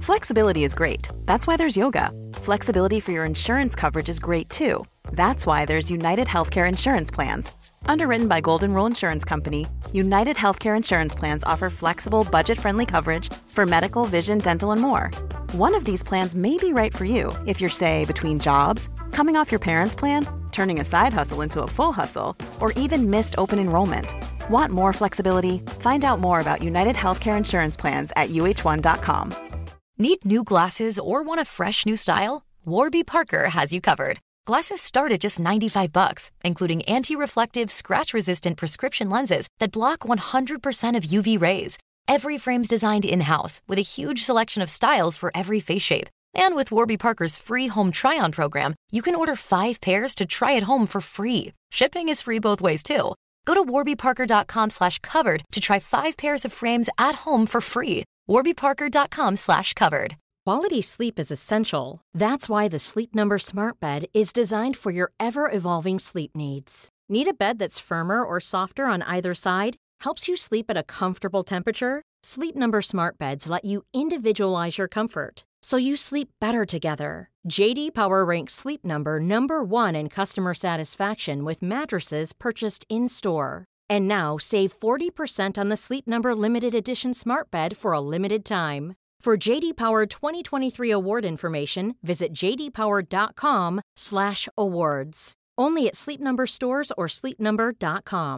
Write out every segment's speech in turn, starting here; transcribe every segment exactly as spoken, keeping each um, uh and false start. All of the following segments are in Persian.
Flexibility is great. That's why there's yoga. Flexibility for your insurance coverage is great too. That's why there's United Healthcare Insurance Plans. Underwritten by Golden Rule Insurance Company, United Healthcare Insurance Plans offer flexible, budget-friendly coverage for medical, vision, dental, and more. One of these plans may be right for you if you're, say, between jobs, coming off your parents' plan, turning a side hustle into a full hustle, or even missed open enrollment. Want more flexibility? Find out more about United Healthcare Insurance Plans at U H one dot com. Need new glasses or want a fresh new style? Warby Parker has you covered. Glasses start at just ninety-five bucks, including anti-reflective, scratch-resistant prescription lenses that block one hundred percent of U V rays. Every frame's designed in-house with a huge selection of styles for every face shape. And with Warby Parker's free home try-on program, you can order five pairs to try at home for free. Shipping is free both ways, too. Go to warbyparker.com slash covered to try five pairs of frames at home for free. warbyparker.com slash covered. Quality sleep is essential. That's why the Sleep Number Smart Bed is designed for your ever-evolving sleep needs. Need a bed that's firmer or softer on either side? Helps you sleep at a comfortable temperature? Sleep Number Smart Beds let you individualize your comfort, so you sleep better together. J D Power ranks Sleep Number number one in customer satisfaction with mattresses purchased in-store. And now save forty percent on the Sleep Number Limited Edition Smart Bed for a limited time. For J D Power twenty twenty-three award information, visit jdpower.com slash awards. Only at Sleep Number stores or sleep number dot com.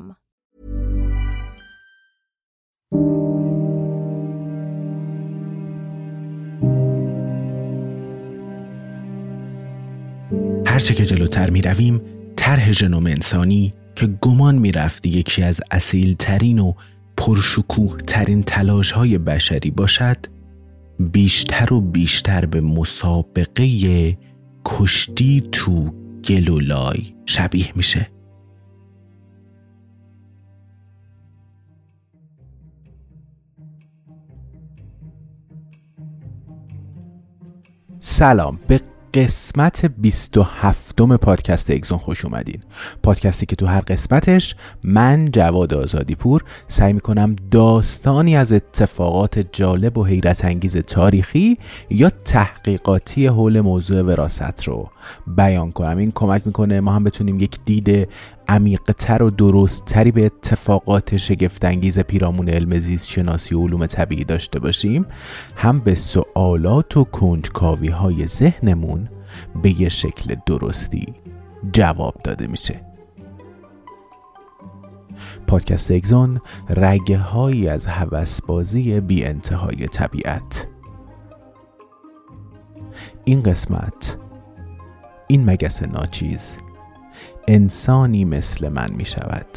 هرچه که جلوتر می رویم، طرح ژنوم انسانی که گمان می رفت یکی از اصیل ترین و پرشکوه ترین تلاش های بشری باشد، بیشتر و بیشتر به مسابقه کشتی تو گلولای شبیه میشه. سلام، به قسمت بیست و هفتم پادکست اگزون خوش اومدین. پادکستی که تو هر قسمتش من جواد آزادی پور سعی میکنم داستانی از اتفاقات جالب و حیرت انگیز تاریخی یا تحقیقاتی حول موضوع وراثت رو بیان کنم. این کمک میکنه ما هم بتونیم یک دید عمیق‌تر و درست‌تری به اتفاقات شگفت‌انگیز پیرامون علم زیست شناسی و علوم طبیعی داشته باشیم، هم به سوالات و کنجکاوی‌های ذهنمون به یه شکل درستی جواب داده میشه. پادکست اگزون رگه هایی از هوسبازی بی انتهای طبیعت. این قسمت، این مگس ناچیز انسانی مثل من می شود.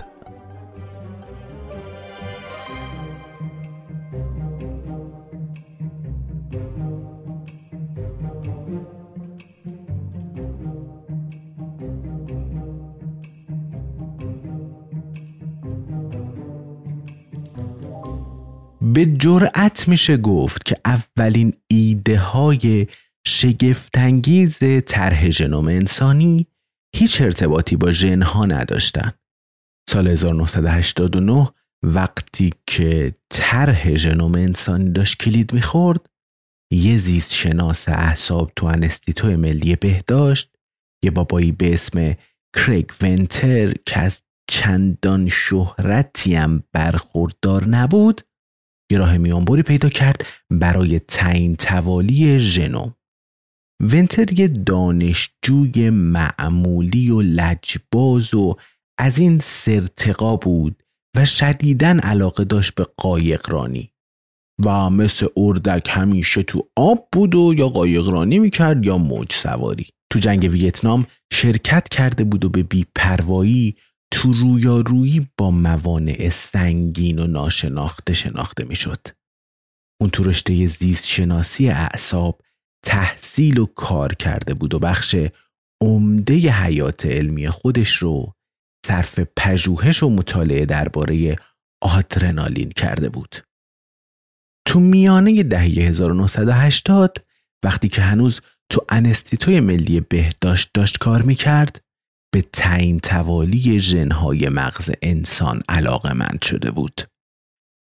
به جرأت میشه گفت که اولین ایده های شگفت‌انگیز طرح ژنوم انسانی هیچ ارتباطی با ژن‌ها نداشتن. سال هزار و نهصد و هشتاد و نه وقتی که طرح ژنوم انسانی داشت کلید میخورد، یه زیست شناس اعصاب تو انستیتوی ملی بهداشت، یه بابایی به اسم کریگ ونتر که از چندان شهرتی هم برخوردار نبود، یه راه میانبری پیدا کرد برای تعیین توالی ژنوم. ونتر یه دانشجوی معمولی و لجباز و از این سرتقا بود و شدیداً علاقه داشت به قایقرانی و مثل اردک همیشه تو آب بود و یا قایقرانی میکرد یا موج سواری. تو جنگ ویتنام شرکت کرده بود و به بی‌پروایی تو رویارویی با موانع سنگین و ناشناخته شناخته میشد. اون تو رشته زیست شناسی اعصاب تحصیل و کار کرده بود و بخش عمده حیات علمی خودش رو صرف پژوهش و مطالعه درباره آدرنالین کرده بود. تو میانه دهه هزار و نهصد و هشتاد وقتی که هنوز تو انستیتوی ملی بهداشت داشت کار میکرد، به تعیین توالی ژن‌های مغز انسان علاقه‌مند شده بود.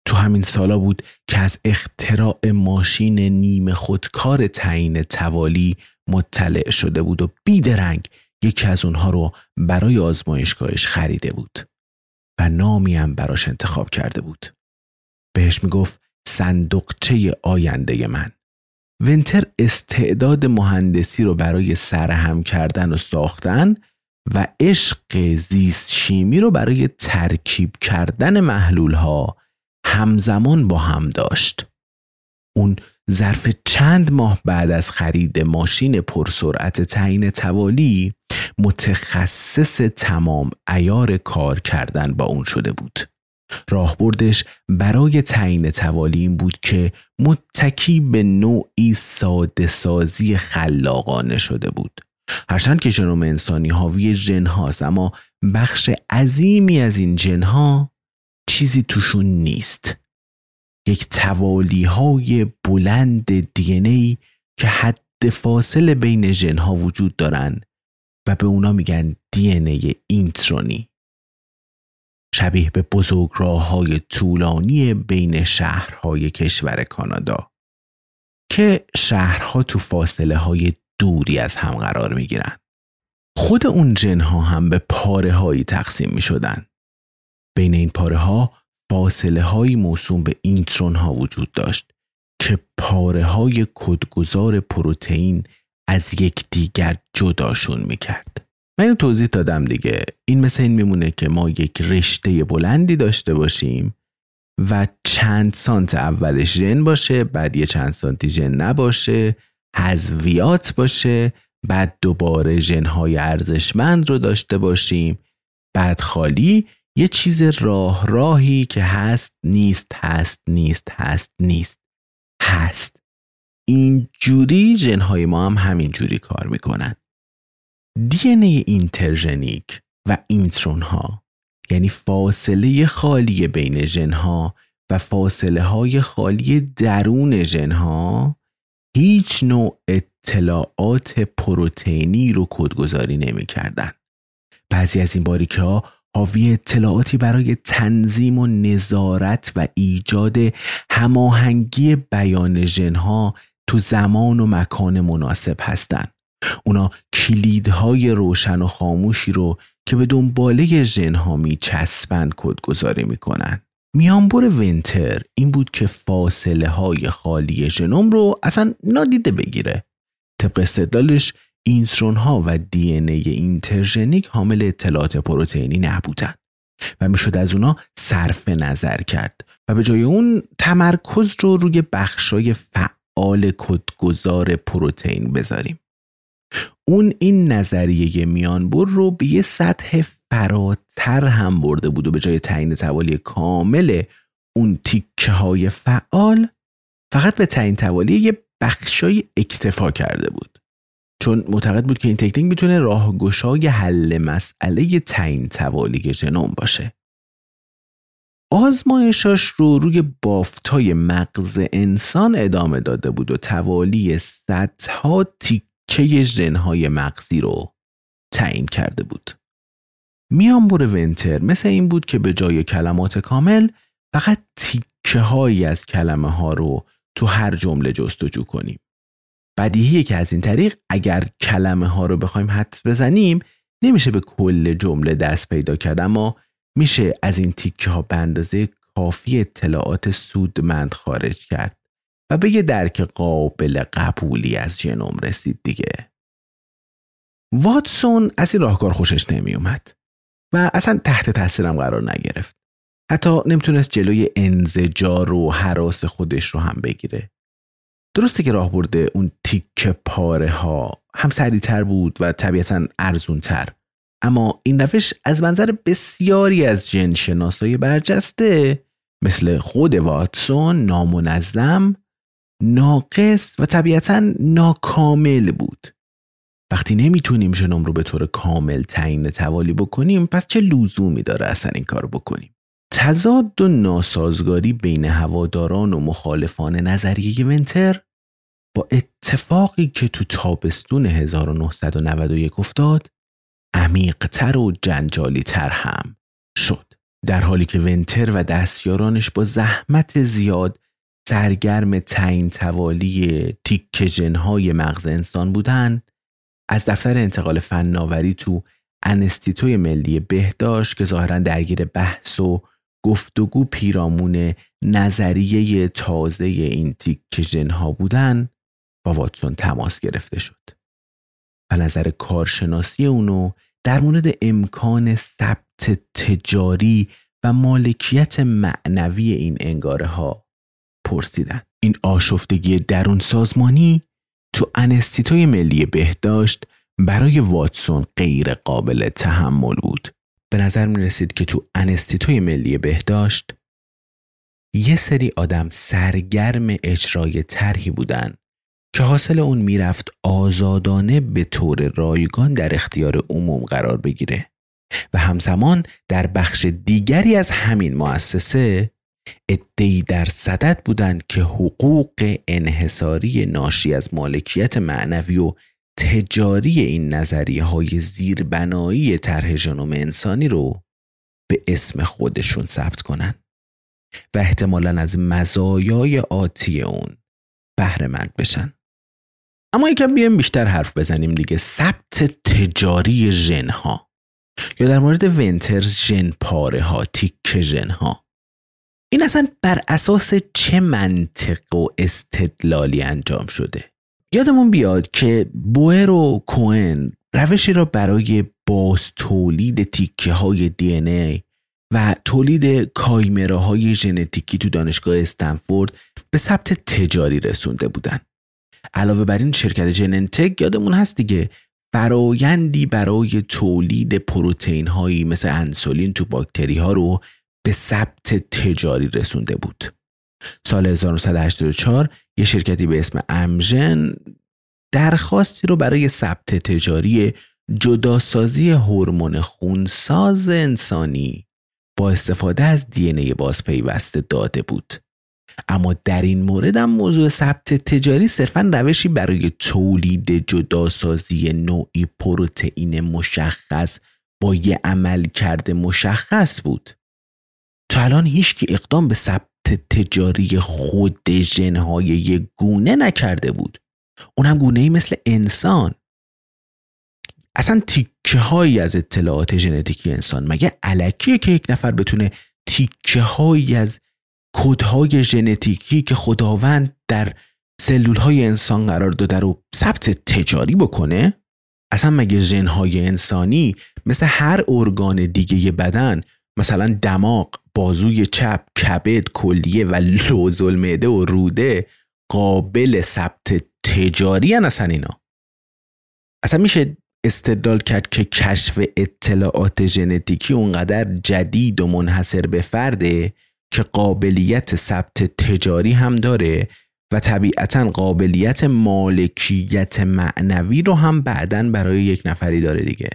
تو همین سالا بود که از اختراع ماشین نیمه خودکار تعیین توالی مطلع شده بود و بیدرنگ یکی از اونها رو برای آزمایشگاهش خریده بود و نامی هم براش انتخاب کرده بود. بهش میگفت صندوقچه آینده من. ونتر استعداد مهندسی رو برای سرهم کردن و ساختن و عشق زیست شیمی رو برای ترکیب کردن محلول‌ها همزمان با هم داشت. اون ظرف چند ماه بعد از خرید ماشین پرسرعت تعیین توالی متخصص تمام عیار کار کردن با اون شده بود. راهبردش برای تعیین توالی این بود که متکی به نوعی ساده سازی خلاقانه شده بود. هرچند که ژنوم انسانی حاوی ژن هاست، اما بخش عظیمی از این ژن ها چیزی توشون نیست. یک توالی های بلند دی ان ای که حد فاصله بین ژن ها وجود دارن و به اونا میگن دی ان ای اینترونی، شبیه به بزرگراه‌های طولانی بین شهرهای کشور کانادا که شهرها تو فاصله های دوری از هم قرار می گیرن. خود اون ژن ها هم به پاره هایی تقسیم می شدن. بین این پاره ها فاصله هایی موسوم به اینترون ها وجود داشت که پاره های کدگذار پروتئین از یک دیگر جداشون می کرد. من اینو توضیح دادم دیگه. این مثل این میمونه که ما یک رشته بلندی داشته باشیم و چند سانت اولش ژن باشه، بعد یه چند سانتی ژن نباشه، حذویات باشه، بعد دوباره ژن‌های ارزشمند رو داشته باشیم، بعد خالی، یه چیز راه راهی که هست نیست هست نیست هست نیست هست. این جوری ژن‌های ما هم همین جوری کار میکنن. دی ان ای اینترژنیک و اینترون ها، یعنی فاصله خالی بین ژن ها و فاصله های خالی درون ژن ها، هیچ نوع اطلاعات پروتئینی رو کدگذاری نمی کردن. بعضی از این باریکه ها حاوی اطلاعاتی برای تنظیم و نظارت و ایجاد هماهنگی بیان ژن ها تو زمان و مکان مناسب هستند. اونا کلیدهای روشن و خاموشی رو که به دنباله ژن ها می چسبن کدگذاری می کنن. میانبر ونتر این بود که فاصله های خالی ژنوم رو اصلا نادیده بگیره. طبق استدلالش اینترون ها و دی ان ای اینترژنیک حامل اطلاعات پروتئینی نبودن و میشد از اونا صرف نظر کرد و به جای اون تمرکز رو روی بخشای فعال کدگذار پروتئین بذاریم. اون این نظریه میانبر رو به یه سطح فراتر هم برده بود و به جای تعیین توالی کامل اون تیکه های فعال فقط به تعیین توالی یه بخشای اکتفا کرده بود، چون معتقد بود که این تکنیک میتونه راهگشای حل مسئله تعیین توالی ژنوم باشه. آزمایشاش رو روی بافتای مغز انسان ادامه داده بود و توالی صدها تیکه ژن‌های مغزی رو تعیین کرده بود. میانبر ونتر مثل این بود که به جای کلمات کامل فقط تیکه هایی از کلمه ها رو تو هر جمله جستجو کنیم. بدیهیه که از این طریق اگر کلمه ها رو بخوایم حدس بزنیم نمیشه به کل جمله دست پیدا کرد، اما میشه از این تیکه ها به اندازه کافی اطلاعات سودمند خارج کرد و به یه درک قابل قبولی از ژنوم رسید دیگه. واتسون از این راهکار خوشش نمی اومد و اصلا تحت تاثیرم قرار نگرفت. حتی نمیتونست جلوی انزجار و هراس خودش رو هم بگیره. درسته که راهبرد اون تیکه پاره ها هم سریع‌تر بود و طبیعتاً ارزون‌تر، اما این روش از منظر بسیاری از ژن شناسای برجسته مثل خود واتسون نامنظم، ناقص و طبیعتاً ناکامل بود. وقتی نمیتونیم ژنوم رو به طور کامل تعیین توالی بکنیم، پس چه لزومی داره اصلا این کار بکنیم؟ تضاد و ناسازگاری بین هواداران و مخالفان نظریه ونتر با اتفاقی که تو تابستون هزار و نهصد و نود و یک افتاد عمیق‌تر و جنجالی‌تر هم شد. در حالی که ونتر و دستیارانش با زحمت زیاد سرگرم تعیین توالی تیکه ژن‌های مغز انسان بودن، از دفتر انتقال فناوری تو انستیتوی ملی بهداشت که ظاهراً درگیر بحث و گفتگو پیرامون نظریه تازه این تیکه ژن‌ها بودن، با واتسون تماس گرفته شد و نظر کارشناسی اونو در مورد امکان ثبت تجاری و مالکیت معنوی این انگاره ها پرسیدن. این آشفتگی درون سازمانی تو انستیتوی ملی بهداشت برای واتسون غیر قابل تحمل بود. به نظر می رسید که تو انستیتوی ملی بهداشت یه سری آدم سرگرم اجرای طرحی بودن که حاصل اون میرفت آزادانه به طور رایگان در اختیار عموم قرار بگیره و همزمان در بخش دیگری از همین مؤسسه عده‌ای در صدد بودند که حقوق انحصاری ناشی از مالکیت معنوی و تجاری این نظریه های زیربنایی طرح ژنوم انسانی رو به اسم خودشون ثبت کنن و احتمالاً از مزایای آتی اون بهره مند بشن. اما یکم بیایم بیشتر حرف بزنیم دیگه. ثبت تجاری ژن ها یا در مورد ونتر ژن پاره ها، تیکه ژن ها، این اصلا بر اساس چه منطق و استدلالی انجام شده؟ یادمون بیاد که بوئر و کوئن روشی را برای باز تولید تیکه های دی ان ای و تولید کایمره های ژنتیکی تو دانشگاه استنفورد به ثبت تجاری رسونده بودن. علاوه بر این شرکت جننتک یادمون هست دیگه فرایندی برای تولید پروتئین هایی مثل انسولین تو باکتری ها رو به ثبت تجاری رسونده بود. سال هزار و نهصد و هشتاد و چهار یه شرکتی به اسم امژن درخواستی رو برای ثبت تجاری جداسازی هورمون خونساز انسانی با استفاده از دی ان ای بازپیوسته داده بود. اما در این مورد هم موضوع ثبت تجاری صرفاً روشی برای تولید جداسازی نوعی پروتئین مشخص با یه عملکرد مشخص بود. تا الان هیچ کی اقدام به ثبت تجاری خود ژن‌های یک گونه نکرده بود، اونم گونه‌ای مثل انسان. اصلا تیکه هایی از اطلاعات ژنتیکی انسان مگه الکیه که یک نفر بتونه تیکه هایی از کدهای ژنتیکی که خداوند در سلول های انسان قرار داده رو ثبت تجاری بکنه؟ اصلا مگه ژن‌های انسانی مثل هر ارگان دیگه بدن، مثلا دماغ، بازوی چپ، کبد، کلیه و لوز المعده و روده قابل ثبت تجاری هن اصلا اینا؟ اصلا میشه استدلال کرد که کشف اطلاعات ژنتیکی اونقدر جدید و منحصر به فرده که قابلیت ثبت تجاری هم داره و طبیعتاً قابلیت مالکیت معنوی رو هم بعداً برای یک نفری داره دیگه.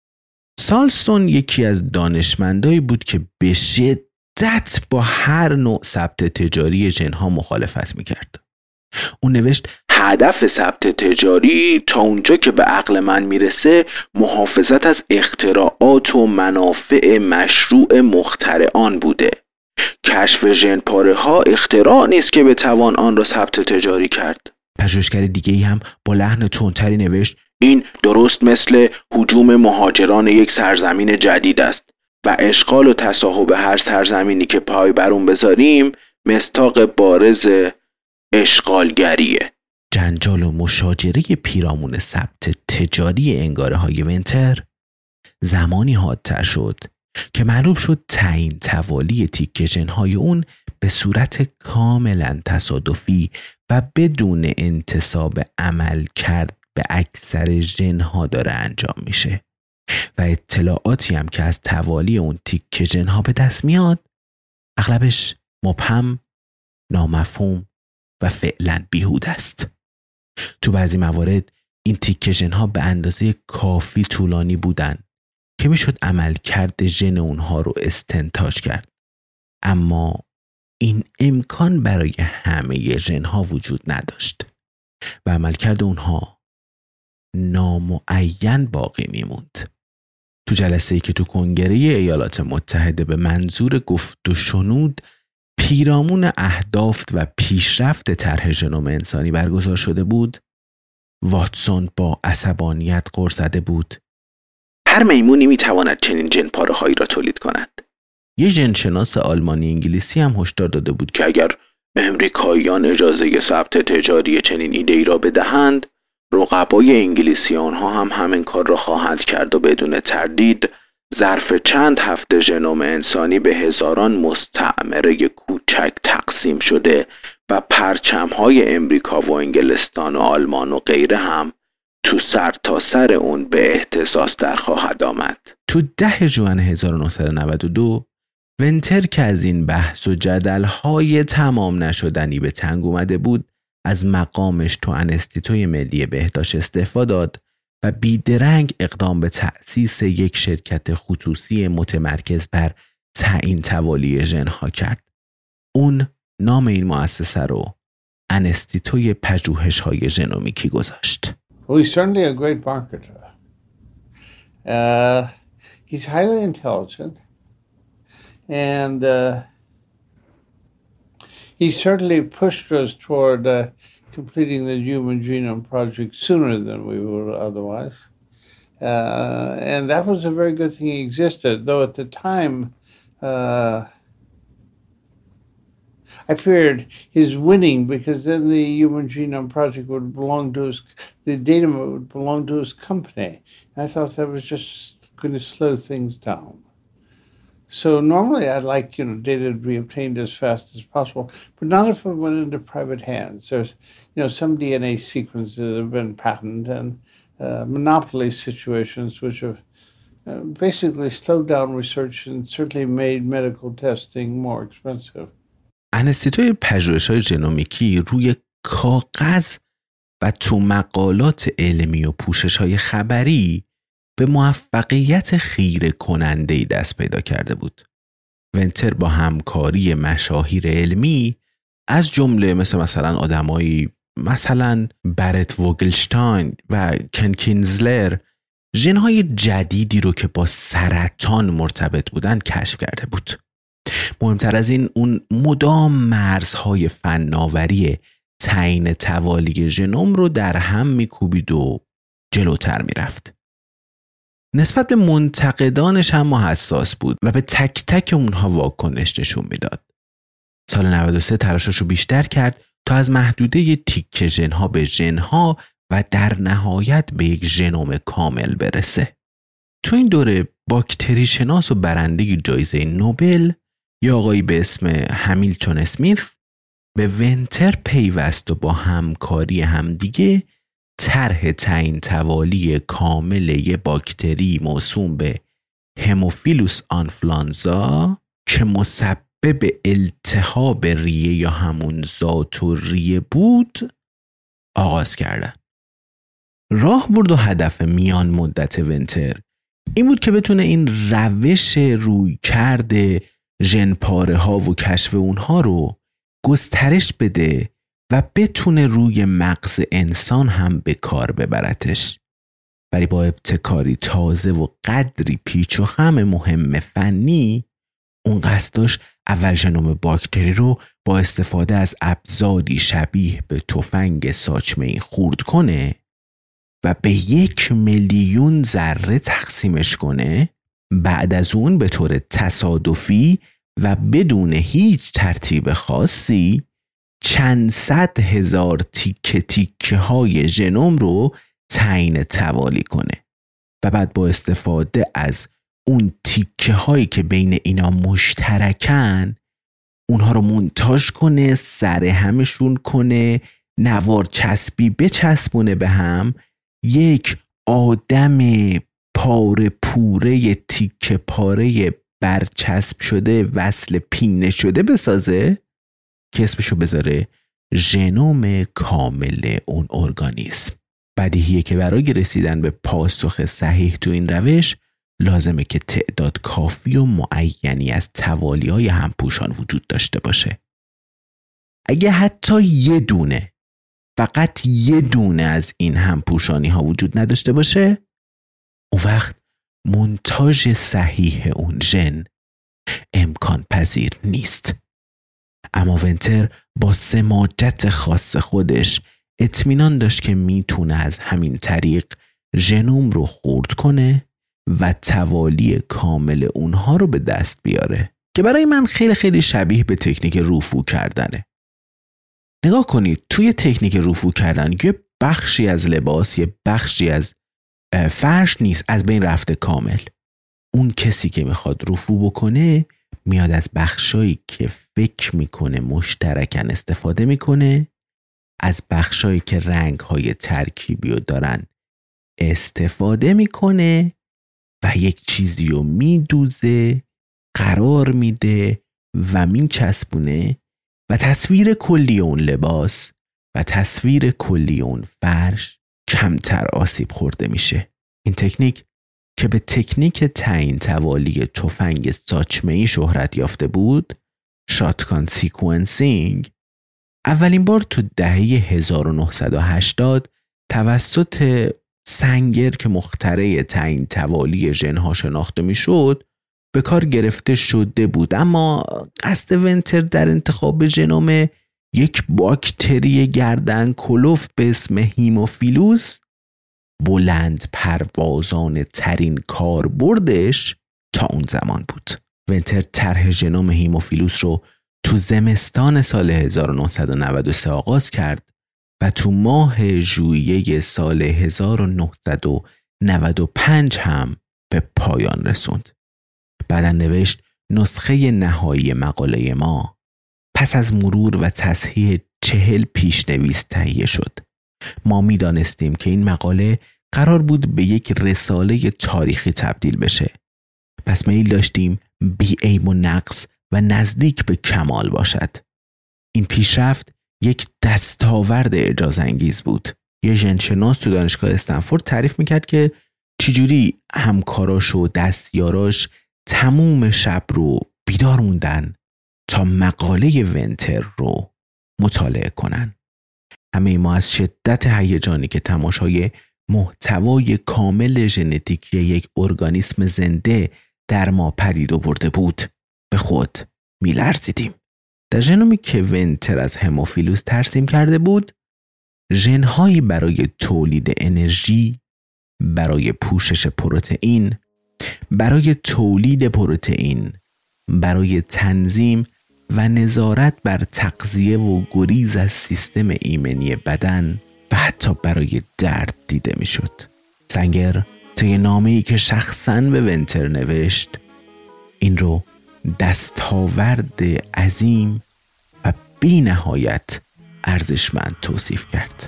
سالستون یکی از دانشمندایی بود که به شدت با هر نوع ثبت تجاری ژن‌ها مخالفت میکرد. اون نوشت هدف ثبت تجاری تا اونجا که به عقل من میرسه محافظت از اختراعات و منافع مشروع مخترعان بوده. کشف ژن پاره ها اختراع نیست که بتوان آن را ثبت تجاری کرد. پژوهشگر دیگه‌ای هم با لحن تندتری نوشت این درست مثل هجوم مهاجران یک سرزمین جدید است و اشغال و تصاحب هر سرزمینی که پای بر اون بذاریم مصداق بارز اشغالگریه. جنجال و مشاجره پیرامون ثبت تجاری انگاره های ونتر زمانی حادتر شد که معلوم شد تعیین توالی تیکه ژن‌های اون به صورت کاملا تصادفی و بدون انتساب عمل کرد به اکثر ژن‌ها داره انجام میشه و اطلاعاتی هم که از توالی اون تیکه ژن‌ها به دست میاد اغلبش مبهم، نامفهوم و فعلا بیهوده است. تو بعضی موارد این تیکه ژن‌ها به اندازه کافی طولانی بودن که میشد عمل کرد ژن اونها رو استنتاج کرد، اما این امکان برای همه ژن‌ها وجود نداشت و عملکرد اونها نامعین باقی میموند. تو جلسه‌ای که تو کنگره ایالات متحده به منظور گفت و شنود پیرامون اهداف و پیشرفت طرح ژنوم انسانی برگزار شده بود، واتسون با عصبانیت غر زده بود. هر میمونی میتواند چنین ژن پاره‌هایی را تولید کند. یه ژنشناس آلمانی انگلیسی هم هشدار داده بود که اگر امریکاییان اجازه ثبت تجاری چنین ایده‌ای را بدهند، رقبای انگلیسی آنها هم همین کار را خواهند کرد و بدون تردید ظرف چند هفته ژنوم انسانی به هزاران مستعمره کوچک تقسیم شده و پرچم‌های امریکا و انگلستان و آلمان و غیره هم تو سر تا سر اون به اهتزاز در خواهد آمد. تو ده ژوئن هزار و نهصد و نود و دو ونتر که از این بحث و جدل‌های تمام نشدنی به تنگ اومده بود، از مقامش تو انستیتوی ملی بهداشت استعفا داد و بیدرنگ اقدام به تأسیس یک شرکت خصوصی متمرکز بر تعیین توالی ژن‌ها کرد. اون نام این مؤسسه رو انستیتوی پژوهش‌های ژنومیکی گذاشت. Well, he's certainly a great marketer. Uh, he's highly intelligent and uh, he certainly pushed us toward uh, completing the Human Genome Project sooner than we would otherwise. Uh, and that was a very good thing he existed, though at the time uh, I feared his winning, because then the Human Genome Project would belong to his, the data would belong to his company. And I thought that was just going to slow things down. So normally I'd like, you know, data to be obtained as fast as possible, but not if it went into private hands. There's, you know, some D N A sequences that have been patented and uh, monopoly situations which have uh, basically slowed down research and certainly made medical testing more expensive. انستیتوی پژوهش‌های ژنومیکی روی کاغذ و تو مقالات علمی و پوشش‌های خبری به موفقیت خیره کننده‌ای دست پیدا کرده بود. ونتر با همکاری مشاهیر علمی از جمله مثل مثلا آدمایی مثلا برت ووگلشتاین و کن کینزلر ژن‌های جدیدی رو که با سرطان مرتبط بودن کشف کرده بود. مهمتر از این، اون مدام مرزهای فناوری تعیین توالی ژنوم رو در هم میکوبید و جلوتر میرفت. نسبت به منتقدانش هم حساس بود و به تک تک اونها واکنش نشون میداد. سال نود و سه تلاشش رو بیشتر کرد تا از محدوده تیکه ژن‌ها به ژن‌ها و در نهایت به یک ژنوم کامل برسه. تو این دوره باکتری شناس و برنده جایزه نوبل یا آقایی به اسم همیلتون اسمیت به ونتر پیوست و با همکاری همدیگه طرح تعیین توالی کامل یه باکتری موسوم به هموفیلوس آنفلانزا که مسبب التهاب ریه یا همون ذات ریه بود آغاز کردن. راهبرد و هدف میان مدت ونتر این بود که بتونه این روش روی کرده ژن پاره ها و کشف اونها رو گسترش بده و بتونه روی مغز انسان هم به کار ببرتش. ولی با ابتکاری تازه و قدری پیچ و خم مهم فنی، اون قصد داشت اول ژنوم باکتری رو با استفاده از ابزاری شبیه به تفنگ ساچمه‌ای خورد کنه و به یک میلیون ذره تقسیمش کنه. بعد از اون به طور تصادفی و بدون هیچ ترتیب خاصی چند صد هزار تیکه تیکه های ژنوم رو تعیین توالی کنه و بعد با استفاده از اون تیکه هایی که بین اینا مشترکن اونها رو مونتاژ کنه، سر همشون کنه، نوار چسبی بچسبونه به هم، یک آدم پاره پوره تیکه پاره برچسب شده وصل پینه شده بسازه که اسمشو بذاره ژنوم کامل اون ارگانیسم. بدیهیه که برای رسیدن به پاسخ صحیح تو این روش لازمه که تعداد کافی و معینی از توالیه‌های همپوشان وجود داشته باشه. اگه حتی یه دونه، فقط یه دونه از این همپوشانی ها وجود نداشته باشه، اون وقت مونتاژ صحیح اون ژن امکان پذیر نیست. اما ونتر با سماجت خاص خودش اطمینان داشت که میتونه از همین طریق ژنوم رو خرد کنه و توالی کامل اونها رو به دست بیاره که برای من خیلی خیلی شبیه به تکنیک رفو کردنه. نگاه کنید، توی تکنیک رفو کردن یه بخشی از لباس، یه بخشی از فرش نیست از بین رفته کامل. اون کسی که میخواد رفو بکنه میاد از بخشایی که فکر میکنه مشترکن استفاده میکنه، از بخشایی که رنگ‌های ترکیبی رو دارن استفاده میکنه و یک چیزی رو میدوزه، قرار میده و میچسبونه و تصویر کلی اون لباس و تصویر کلی اون فرش کمتر آسیب خورده میشه. این تکنیک که به تکنیک تعیین توالی تفنگ ساچمه‌ای شهرت یافته بود، شاتگان سیکونسینگ، اولین بار تو دهه هزار و نهصد و هشتاد توسط سنگر که مخترع تعیین توالی ژن‌ها شناخته میشد به کار گرفته شده بود. اما قصد ونتر در انتخاب ژنوم یک باکتری گردن کلفت به اسم هیموفیلوس بلند پروازانه ترین کاربردش تا اون زمان بود. ونتر طرح ژنوم هیموفیلوس رو تو زمستان سال هزار و نهصد و نود و سه آغاز کرد و تو ماه ژوئیه سال هزار و نهصد و نود و پنج هم به پایان رسوند. بعداً نوشت نسخه نهایی مقاله ما پس از مرور و تصحیح چهل پیشنویس تهیه شد. ما می دانستیم که این مقاله قرار بود به یک رساله تاریخی تبدیل بشه. پس میل داشتیم بی عیب و نقص و نزدیک به کمال باشد. این پیشرفت یک دستاورد اعجازانگیز بود. یه ژنشناس تو دانشگاه استنفورد تعریف میکرد که چجوری همکاراش و دستیاراش تموم شب رو بیدار موندن تا مقاله ونتر رو مطالعه کنن. همه ما از شدت هیجانی که تماشای محتوای کامل ژنتیکی یک ارگانیسم زنده در ما پدید آورده بود به خود می‌لرزیدیم. در ژنومی که ونتر از هموفیلوس ترسیم کرده بود، ژن‌هایی برای تولید انرژی، برای پوشش پروتئین، برای تولید پروتئین، برای تنظیم و نظارت بر تغذیه و گریز از سیستم ایمنی بدن و حتی برای درد دیده می شد. سنگر توی نامه‌ای که شخصاً به ونتر نوشت این رو دستاورد عظیم و بی نهایت ارزشمند توصیف کرد.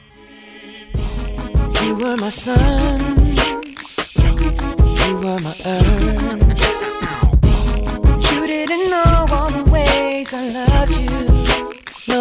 You were my sun, you were my earth. You didn't know all the ways I loved you, no.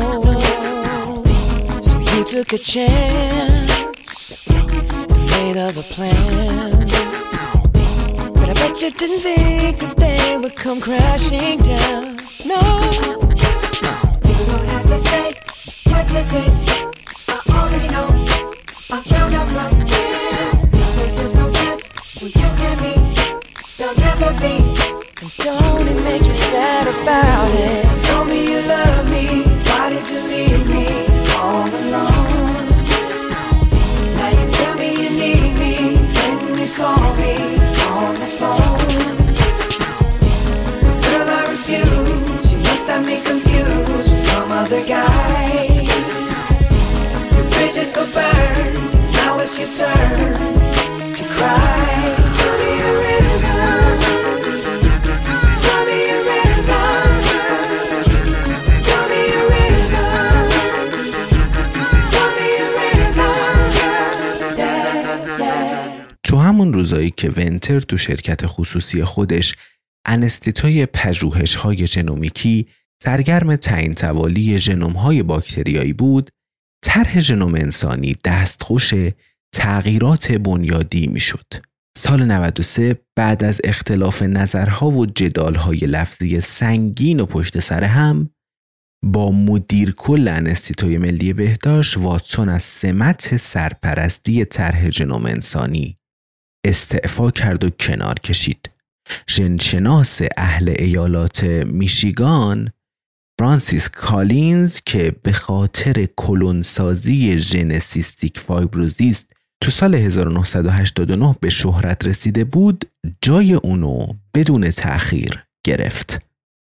So you took a chance and made other plans. But I bet you didn't think that they would come crashing down, no. You don't have to say what you did, I already know. I found out from here, there's just no chance when you and me, there'll never be. And don't it make you sad about it? Told me you love me, why did you leave me all alone? Now you tell me you need me, when you call me on the phone. Girl, I refuse, you must have me confused with some other guy. Your bridges go burn, now it's your turn to cry. Tell me a river, tell me a river, tell me a river, tell me a river, yeah, yeah. تو همون روزایی که ونتر تو شرکت خصوصی خودش انستیتوی پژوهش‌های ژنومیکی سرگرم تعیین توالی ژنوم‌های باکتریایی بود، طرح ژنوم انسانی دستخوش تغییرات بنیادی میشد. سال نود و سه بعد از اختلاف نظرها و جدالهای لفظی سنگین و پشت سر هم با مدیر کل انستیتوی ملی بهداشت واتسون از سمت سرپرستی طرح ژنوم انسانی استعفا کرد و کنار کشید. ژنشناس اهل ایالات میشیگان فرانسیس کالینز که به خاطر کلونسازی ژن سیستیک فایبروزیست تو سال هزار و نهصد و هشتاد و نه به شهرت رسیده بود، جای اونو بدون تأخیر گرفت.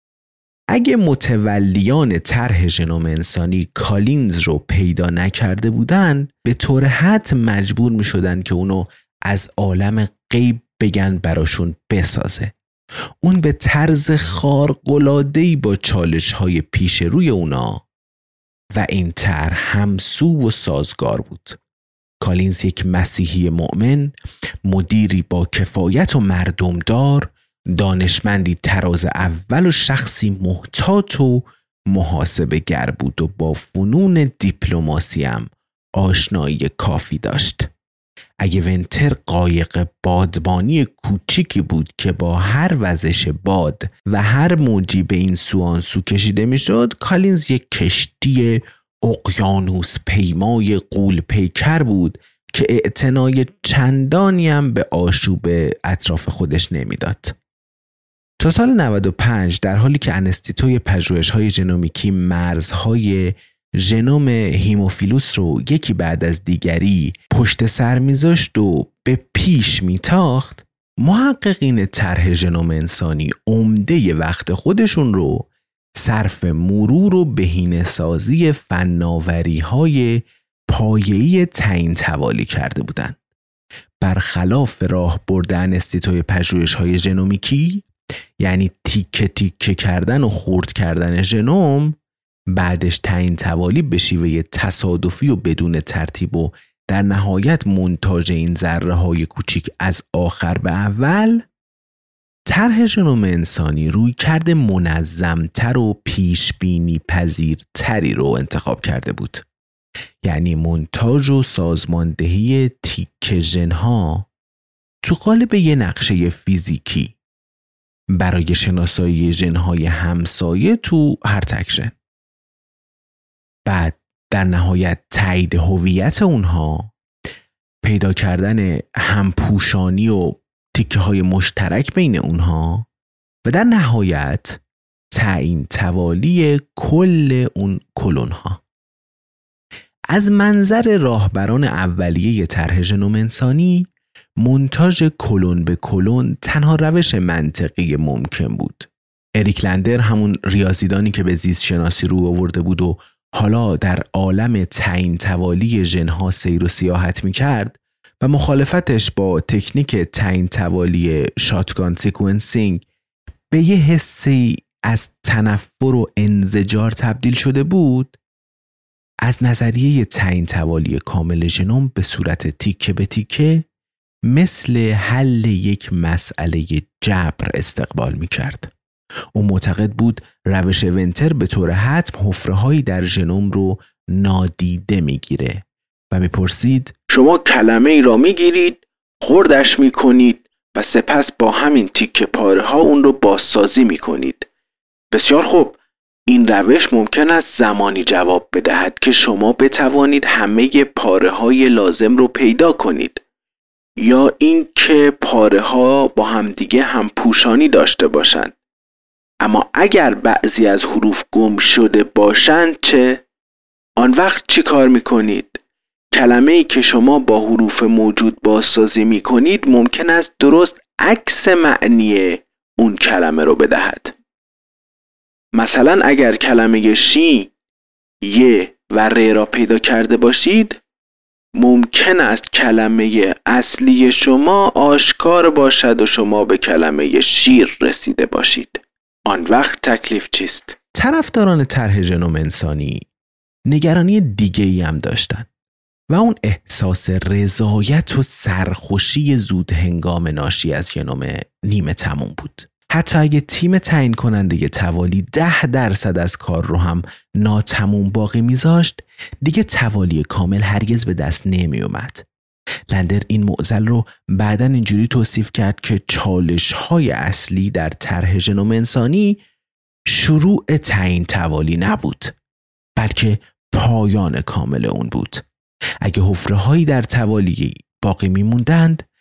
اگه متولیان طرح ژنوم انسانی کالینز رو پیدا نکرده بودن، به طور حتم مجبور می شدن که اونو از عالم غیب بگن براشون بسازه. اون به طرز خارق‌العاده‌ای با چالش‌های پیش روی اونا و این طرح همسو و سازگار بود. کالینز یک مسیحی مؤمن، مدیری با کفایت و مردمدار، دانشمندی تراز اول و شخصی محتاط و محاسبه گر بود و با فنون دیپلماسی هم آشنایی کافی داشت. اگه ونتر قایق بادبانی کوچیکی بود که با هر وزش باد و هر موجی به این سو آن سو کشیده می شد، کالینز یک کشتی اقیانوس پیمای غول پیکر بود که اعتنای چندانی هم به آشوب اطراف خودش نمیداد. تا سال نود و پنج در حالی که انستیتوی پژوهش‌های ژنومیکی مرزهای ژنوم هیموفیلوس رو یکی بعد از دیگری پشت سر میذاشت و به پیش میتاخت، محققین طرح ژنوم انسانی عمده وقت خودشون رو صرف مرور و بهینه‌سازی فناوری‌های پایه‌ای تعیین توالی کرده بودند. برخلاف راه برده انستیتوی پژوهش‌های ژنومیکی، یعنی تیکه تیکه کردن و خرد کردن ژنوم، بعدش تعیین توالی به شیوه تصادفی و بدون ترتیب و در نهایت مونتاژ این ذره های کوچیک از آخر به اول، طرح ژنوم انسانی روی کرده منظمتر و پیش بینی پذیرتری رو انتخاب کرده بود. یعنی مونتاژ و سازماندهی تیکه ژن‌ها تو قالب یه نقشه فیزیکی برای شناسایی ژن‌های همسایه تو هر تک ژن. بعد در نهایت تایید هویت اونها، پیدا کردن همپوشانی و تیکه های مشترک بین اونها و در نهایت تعیین توالی کل اون کلون ها. از منظر راهبران اولیه طرح ژنوم انسانی، مونتاژ کلون به کلون تنها روش منطقی ممکن بود. اریک لندر، همون ریاضیدانی که به زیست شناسی رو آورده بود و حالا در عالم تعیین توالی ژن‌ها سیر و سیاحت می‌کرد و مخالفتش با تکنیک تعیین توالی شاتگان سیکونسینگ به یه حسی از تنفر و انزجار تبدیل شده بود، از نظریه تعیین توالی کامل ژنوم به صورت تیکه به تیکه مثل حل یک مسئله جبر استقبال می‌کرد. او معتقد بود روش ونتر به طور حتم حفره‌هایی در ژنوم رو نادیده میگیره و میپرسید: شما کلمه ای را میگیرید، خردش میکنید و سپس با همین تیکه پاره ها اون رو بازسازی میکنید. بسیار خوب، این روش ممکن است زمانی جواب بدهد که شما بتوانید همه پاره های لازم رو پیدا کنید، یا این که پاره ها با همدیگه هم پوشانی داشته باشند. اما اگر بعضی از حروف گم شده باشند چه؟ آن وقت چی کار میکنید؟ کلمه‌ای که شما با حروف موجود بازسازی میکنید ممکن است درست عکس معنی اون کلمه رو بدهد. مثلا اگر کلمه شی، ی و ر را پیدا کرده باشید، ممکن است کلمه اصلی شما آشکار باشد و شما به کلمه شیر رسیده باشید. آن وقت تکلیف چیست؟ طرفداران طرح ژنوم انسانی نگرانی دیگه‌ای هم داشتن و اون احساس رضایت و سرخوشی زود هنگام ناشی از ژنوم نیمه تموم بود. حتی اگه تیم تعیین کننده توالی ده درصد از کار رو هم ناتموم باقی میذاشت، دیگه توالی کامل هرگز به دست نمی اومد. لندر این معضل رو بعداً اینجوری توصیف کرد که چالش‌های اصلی در طرح ژنوم انسانی شروع تعیین توالی نبود، بلکه پایان کامل اون بود. اگه حفره‌هایی در توالی باقی میموندند،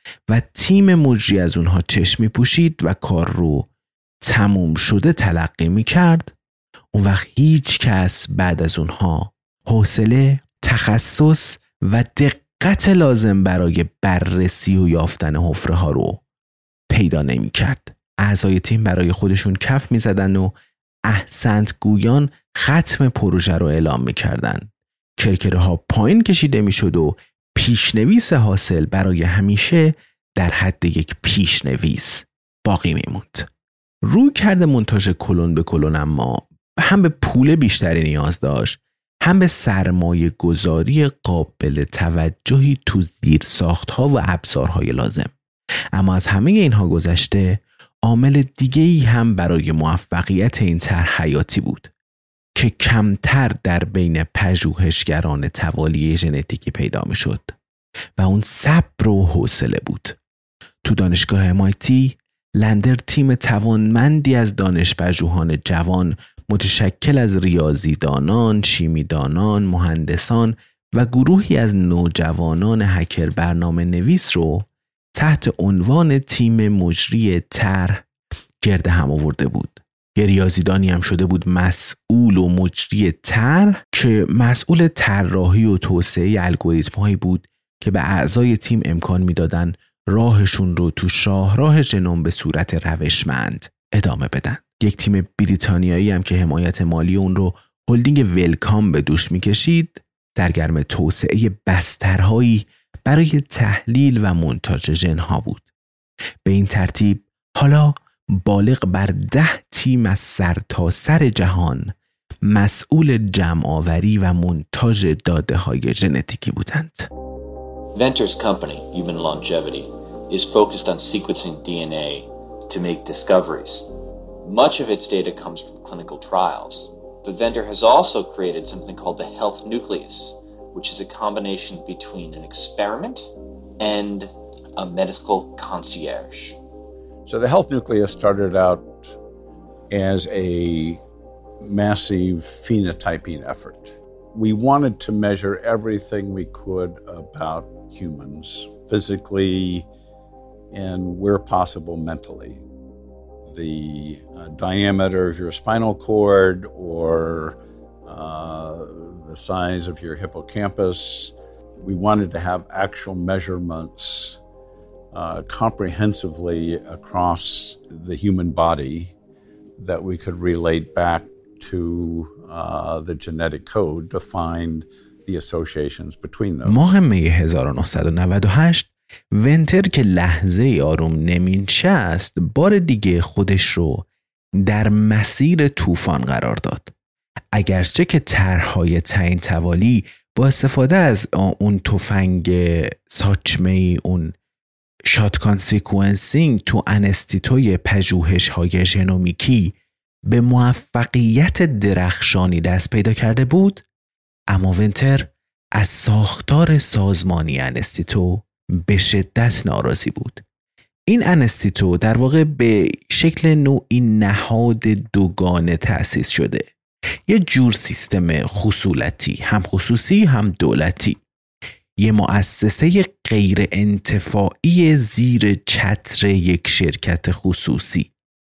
و تیم مجری از اونها چشم می‌پوشید و کار رو تموم شده تلقی می‌کرد، اون وقت هیچ کس بعد از اونها حوصله، تخصص و دقت لازم برای بررسی و یافتن حفره ها رو پیدا نمی کرد. اعضای تیم برای خودشون کف می زدن و احسنت گویان ختم پروژه رو اعلام می کردن. کرکره ها پایین کشیده می شد و پیشنویس حاصل برای همیشه در حد یک پیشنویس باقی می موند. روی کرده مونتاژ کلون به کلون اما هم به پول بیشتری نیاز داشت، هم به سرمایه گذاری قابل توجهی تو زیر ساختها و ابزارهای لازم. اما از همه اینها گذشته، عامل دیگه‌ای هم برای موفقیت این طرح حیاتی بود که کمتر در بین پژوهشگران توالی ژنتیکی پیدا می‌شد و اون صبر و حوصله بود. تو دانشگاه ام آی تی، لندر تیم توانمندی از دانشپژوهان جوان متشکل از ریاضیدانان، شیمیدانان، مهندسان و گروهی از نوجوانان هکر برنامه نویس رو تحت عنوان تیم مجری طرح گرد هم آورده بود. یه ریاضیدانی هم شده بود مسئول و مجری طرح که مسئول طراحی و توسعه الگوریتم‌هایی بود که به اعضای تیم امکان میدادن راهشون رو تو شاهراه ژنوم به صورت روشمند ادامه بدن. یک تیم بریتانیایی هم که حمایت مالی اون رو هلدینگ ولکام به دوش میکشید، سرگرم توسعه بسترهایی برای تحلیل و مونتاژ ژن‌ها بود. به این ترتیب حالا بالغ بر ده تیم از سر تا سر جهان مسئول جمع‌آوری و مونتاژ داده‌های ژنتیکی بودند. Venter's company, Human Longevity, is focused on sequencing D N A to make discoveries. Much of its data comes from clinical trials, but Venter has also created something called the health nucleus, which is a combination between an experiment and a medical concierge. So the health nucleus started out as a massive phenotyping effort. We wanted to measure everything we could about humans, physically and where possible mentally. The uh, diameter of your spinal cord or uh, the size of your hippocampus. We wanted to have actual measurements uh, comprehensively across the human body that we could relate back to uh, the genetic code to find the associations between them. ماه می هزار و نهصد و نود و هشت ونتر که لحظه آروم نمینشست بار دیگه خودش رو در مسیر طوفان قرار داد. اگرچه که طرح‌های تعیین توالی با استفاده از اون تفنگ ساچمه‌ای، اون شاتگان سیکونسینگ تو انستیتوی پژوهش‌های ژنومیکی به موفقیت درخشانی دست پیدا کرده بود، اما ونتر از ساختار سازمانی انستیتو به شدت ناراضی بود. این انستیتو در واقع به شکل نوعی نهاد دوگانه تأسیس شده. یه جور سیستم خصولتی، هم خصوصی هم دولتی. یه مؤسسه غیر انتفاعی زیر چتر یک شرکت خصوصی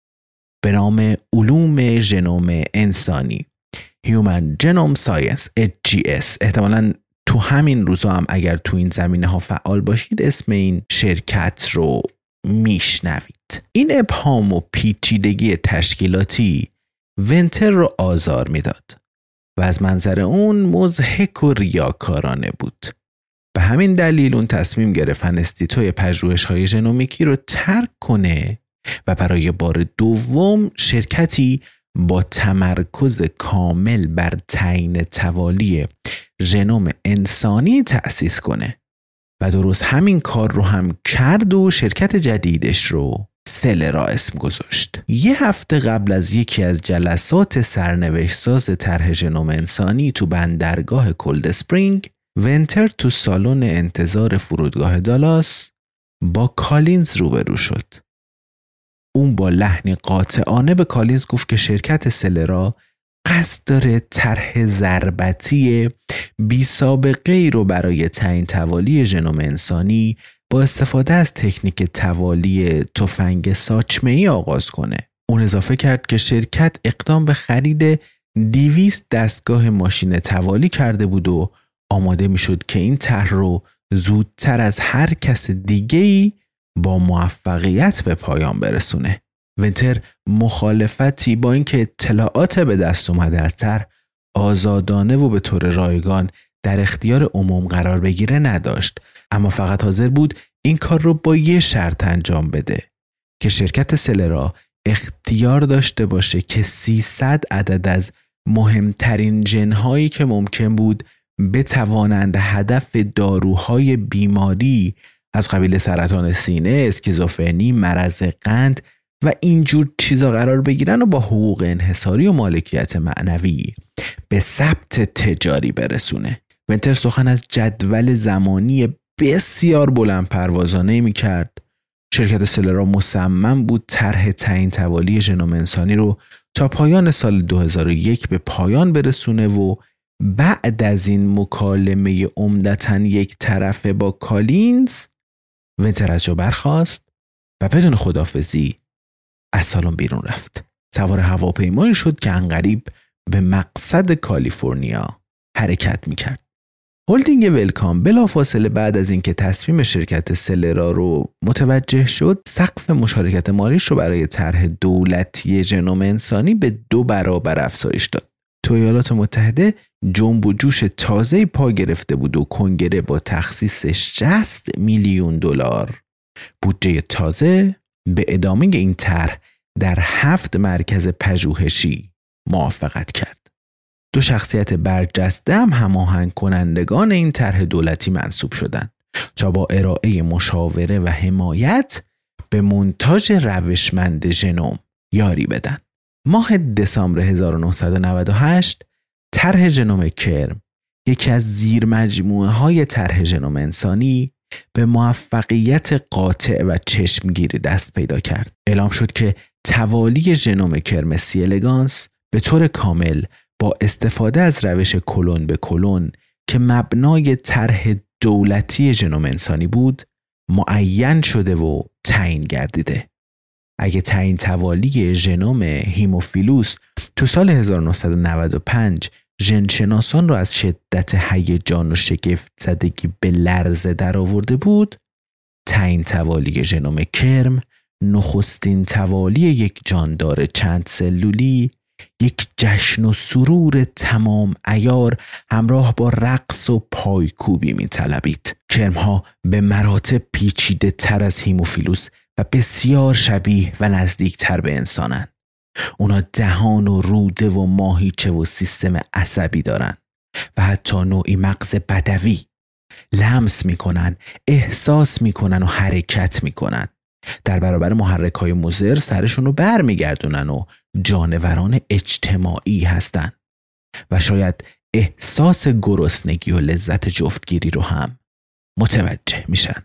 به نام علوم ژنوم انسانی، Human Genome Science اچ جی اس. احتمالاً تو همین روزا هم اگر تو این زمینه ها فعال باشید اسم این شرکت رو میشنوید. این ابهام و پیچیدگی تشکیلاتی ونتر رو آزار میداد و از منظر اون مضحک و ریاکارانه بود. به همین دلیل اون تصمیم گرفت انستیتوی پژوهش‌های ژنومیکی رو ترک کنه و برای بار دوم شرکتی با تمرکز کامل بر تعیین توالی ژنوم انسانی تأسیس کنه و درست همین کار رو هم کرد و شرکت جدیدش رو سلرا اسم گذاشت. یه هفته قبل از یکی از جلسات سرنوشت ساز طرح ژنوم انسانی تو بندرگاه کولد اسپرینگ، ونتر تو سالن انتظار فرودگاه دالاس با کالینز روبرو شد. اون با لحنی قاطعانه به کالینز گفت که شرکت سلرا قصد داره طرح ضربتی بی سابقه ای رو برای تعیین توالی ژنوم انسانی با استفاده از تکنیک توالی تفنگ ساچمه‌ای آغاز کنه. اون اضافه کرد که شرکت اقدام به خرید دویست دستگاه ماشین توالی کرده بود و آماده میشد که این طرح رو زودتر از هر کس دیگه‌ای با موفقیت به پایان برسونه. ونتر مخالفتی با اینکه اطلاعات به دست اومده از طرح آزادانه و به طور رایگان در اختیار عموم قرار بگیره نداشت، اما فقط حاضر بود این کار رو با یه شرط انجام بده که شرکت سلرا اختیار داشته باشه که سیصد عدد از مهمترین ژن‌هایی که ممکن بود بتوانند هدف داروهای بیماری از قبیل سرطان سینه، اسکیزوفرنی، مرض قند و اینجور چیزا قرار بگیرن و با حقوق انحصاری و مالکیت معنوی به ثبت تجاری برسونه. ونتر سخن از جدول زمانی بسیار بلند پروازانه می کرد. شرکت سلرا مصمم بود طرح تعیین توالی ژنوم انسانی رو تا پایان سال دو هزار و یک به پایان برسونه و بعد از این مکالمه عمدتاً یک طرفه با کالینز، ونتر از جا برخاست و بدون خداحافظی از سالن بیرون رفت. سوار هواپیمایی شد که عنقریب به مقصد کالیفرنیا حرکت میکرد. هولدینگ ولکام بلافاصله بعد از اینکه تصمیم شرکت سلرا رو متوجه شد، سقف مشارکت مالیش رو برای طرح دولتی ژنوم انسانی به دو برابر افزایش داد. تو ایالات متحده جنب و جوش تازه‌ای پا گرفته بود و کنگره با تخصیص شصت میلیون دلار بودجه تازه به ادامه این طرح در هفت مرکز پژوهشی موافقت کرد. دو شخصیت برجسته هم هماهنگ کنندگان این طرح دولتی منصوب شدند تا با ارائه مشاوره و حمایت به مونتاژ روشمند ژنوم یاری بدن. ماه دسامبر هزار و نهصد و نود و هشت طرح ژنوم کرم، یکی از زیر مجموعه های طرح ژنوم انسانی، به موفقیت قاطع و چشمگیری دست پیدا کرد. اعلام شد که توالی ژنوم کرم سی الگانس به طور کامل با استفاده از روش کلون به کلون که مبنای طرح دولتی ژنوم انسانی بود معین شده و تعیین گردیده. اگه تعیین توالی ژنوم هیموفیلوس تو سال هزار و نهصد و نود و پنج ژنشناسان رو از شدت هیجان و شگفت زدگی به لرزه در آورده بود، تعیین توالی ژنوم کرم، نخستین توالی یک جاندار چند سلولی، یک جشن و سرور تمام عیار همراه با رقص و پایکوبی می طلبید. کرمها به مراتب پیچیده تر از هیموفیلوس و بسیار شبیه و نزدیک تر به انسانن. اونا دهان و روده و ماهیچه و سیستم عصبی دارن و حتی نوعی مغز بدوی. لمس میکنن، احساس میکنن و حرکت میکنن. در برابر محرک های مضر سرشون رو بر میگردونن و جانوران اجتماعی هستن و شاید احساس گرسنگی و لذت جفتگیری رو هم متوجه میشن.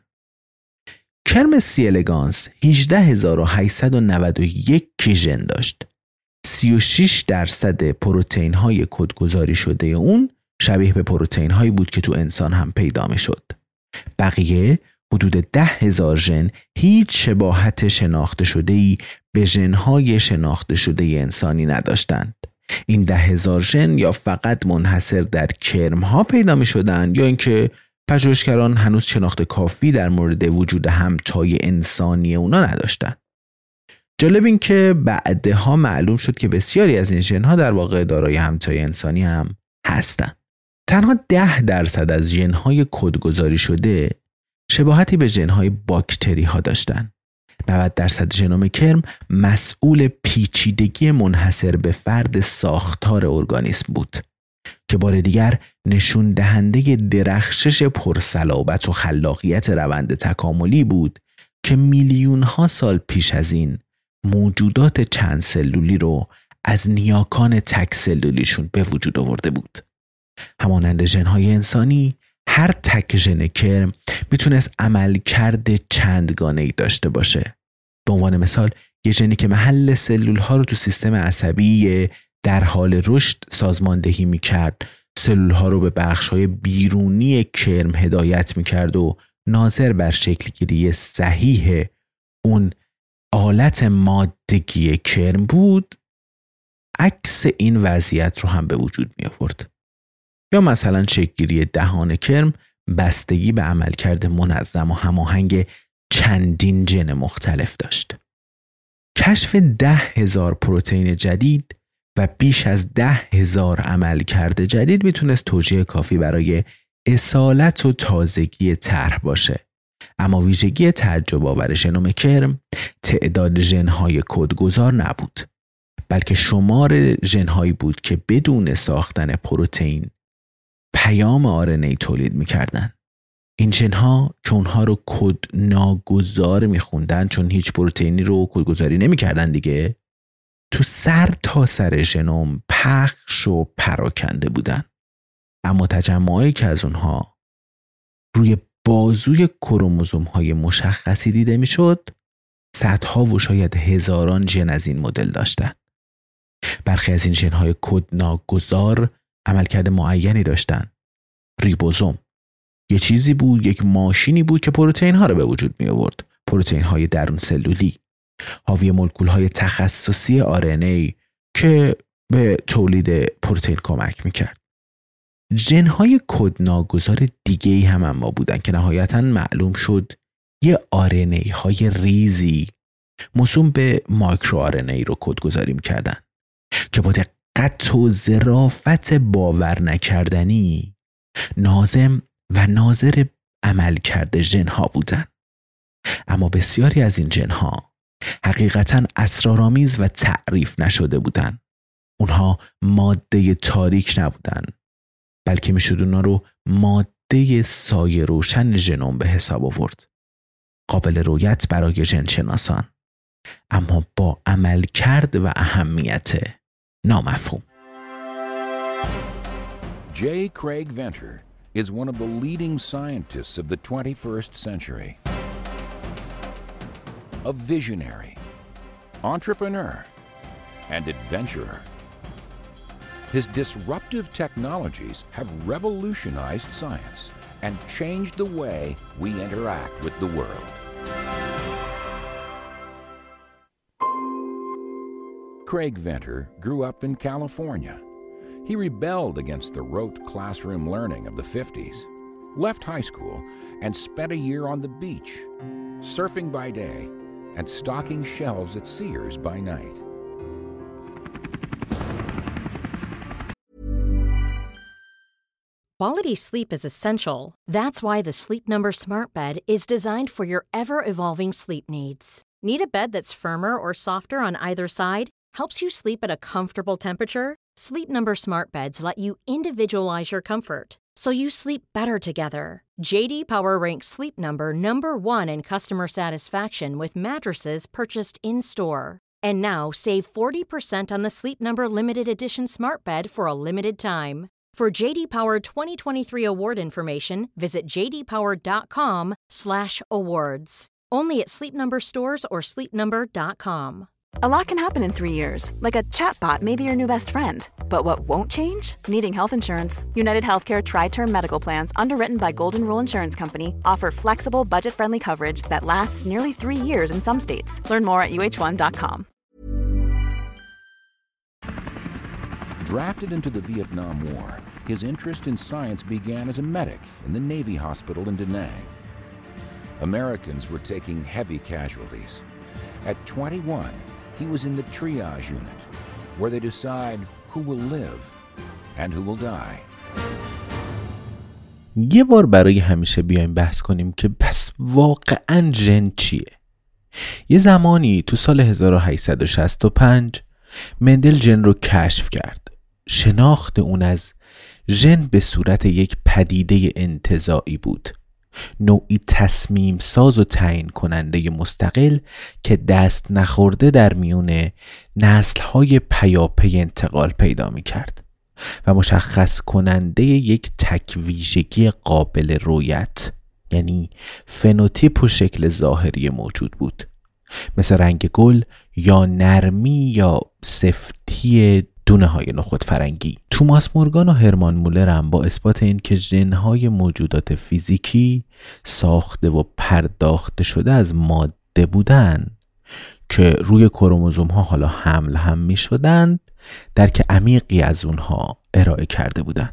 کرم سی الگانس هجده هزار و هشتصد و نود و یک ژن داشت. سی و شش درصد پروتئین های کدگذاری شده اون شبیه به پروتئین هایی بود که تو انسان هم پیدا می شد. بقیه حدود ده هزار ژن هیچ شباهت شناخته شده‌ای به ژن‌های شناخته شده انسانی نداشتند. این ده هزار ژن یا فقط منحصر در کرم‌ها پیدا می‌شدند یا اینکه پژوهشگران هنوز شناخت کافی در مورد وجود همتای انسانی اونا نداشتند. جالب این که بعدها معلوم شد که بسیاری از این ژن‌ها در واقع دارای همتای انسانی هم هستند. تنها ده درصد از ژن‌های کدگذاری شده شباهتی به ژن‌های باکتری ها داشتند. نود درصد ژنوم کرم مسئول پیچیدگی منحصر به فرد ساختار ارگانیسم بود که بار دیگر نشون دهنده درخشش پرصلابت و خلاقیت روند تکاملی بود که میلیون ها سال پیش از این موجودات چند سلولی رو از نیاکان تک سلولیشون به وجود آورده بود. همانند ژن‌های انسانی، هر تک ژن کرم میتونست عملکرد چندگانه‌ای داشته باشه. به عنوان مثال، یه ژنی که محل سلول‌ها رو تو سیستم عصبی در حال رشد سازماندهی میکرد، سلول‌ها رو به بخش‌های بیرونی کرم هدایت میکرد و ناظر بر شکلگیری صحیح اون آلت مادگی کرم بود، عکس این وضعیت رو هم به وجود می آورد. یا مثلا شکلگیری دهان کرم بستگی به عملکرد منظم و هماهنگ چندین ژن مختلف داشت. کشف ده هزار پروتئین جدید و بیش از ده هزار عملکرد جدید میتونست توجیه کافی برای اصالت و تازگی طرح باشه. اما ویژگی تعجب آور ژنوم کرم تعداد ژن‌های کدگذار نبود، بلکه شمار ژن‌هایی بود که بدون ساختن پروتئین پیام آر ان ای تولید می‌کردند. این ژن‌ها که اونها رو کد ناگذار می‌خوندن چون هیچ پروتئینی رو کدگذاری نمی‌کردن دیگه، تو سر تا سر ژنوم پخش و پراکنده بودن. اما تجمعی که از اونها روی بازوی کروموزوم‌های مشخصی دیده می‌شد، صدها و شاید هزاران ژن از این مدل داشتن. برخی از این ژن‌های کد ناگذار عملکرد معینی داشتن. ریبوزوم یه چیزی بود، یک ماشینی بود که پروتئین ها رو به وجود می آورد. پروتئین های درون سلولی حاوی مولکول های تخصصی آر ان ای که به تولید پروتئین کمک می کرد. ژن های کد ناگذار دیگه ای هم اما بودن که نهایتاً معلوم شد یه آر ان ای های ریزی موسوم به مایکرو آر ان ای رو کدگذاری می کردن که با دقت و ظرافت باور نکردنی ناظم و ناظر عمل کرده ژن ها بودن. اما بسیاری از این ژن ها حقیقتاً اسرارآمیز و تعریف نشده بودن. اونها ماده تاریک نبودن، بلکه میشد اونا رو ماده سایه روشن ژنوم به حساب آورد، قابل رویت برای ژن شناسان، اما با عمل کرد و اهمیت نامفهوم. J. Craig Venter is one of the leading scientists of the twenty-first century. A visionary, entrepreneur, and adventurer. His disruptive technologies have revolutionized science and changed the way we interact with the world. Craig Venter grew up in California. He rebelled against the rote classroom learning of the fifties, left high school, and spent a year on the beach, surfing by day and stocking shelves at Sears by night. Quality sleep is essential. That's why the Sleep Number Smart Bed is designed for your ever-evolving sleep needs. Need a bed that's firmer or softer on either side? Helps you sleep at a comfortable temperature? Sleep Number Smart Beds let you individualize your comfort, so you sleep better together. J D Power ranks Sleep Number number one in customer satisfaction with mattresses purchased in-store. And now save forty percent on the Sleep Number Limited Edition Smart Bed for a limited time. For J D Power twenty twenty-three award information, visit j d power dot com slash awards. Only at Sleep Number stores or sleep number dot com. A lot can happen in three years, like a chatbot may be your new best friend. But what won't change? Needing health insurance. United Healthcare Tri-Term Medical Plans, underwritten by Golden Rule Insurance Company, offer flexible, budget-friendly coverage that lasts nearly three years in some states. Learn more at u h one dot com. Drafted into the Vietnam War, his interest in science began as a medic in the Navy Hospital in Da Nang. Americans were taking heavy casualties. At twenty-one, he was in the triage unit, where they decide who will live and who will die. یه بار برای همیشه بیایم بحث کنیم که پس واقعاً ژن چیه؟ یه زمانی تو سال هزار و هشتصد و شصت و پنج مندل ژن رو کشف کرد. شناخت اون از ژن به صورت یک پدیده انتزاعی بود، نوعی تصمیم ساز و تعیین کننده مستقل که دست نخورده در میون نسل‌های پیاپی انتقال پیدا می کرد و مشخص کننده یک تک ویژگی قابل رویت، یعنی فنوتیپ و شکل ظاهری موجود بود، مثل رنگ گل یا نرمی یا سفتی دونه های نخود فرنگی. توماس مورگان و هرمان مولر هم با اثبات این که ژن‌های موجودات فیزیکی ساخته و پرداخته شده از ماده بودن که روی کروموزوم ها حالا حمل هم می شدند، درک عمیقی از اونها ارائه کرده بودند.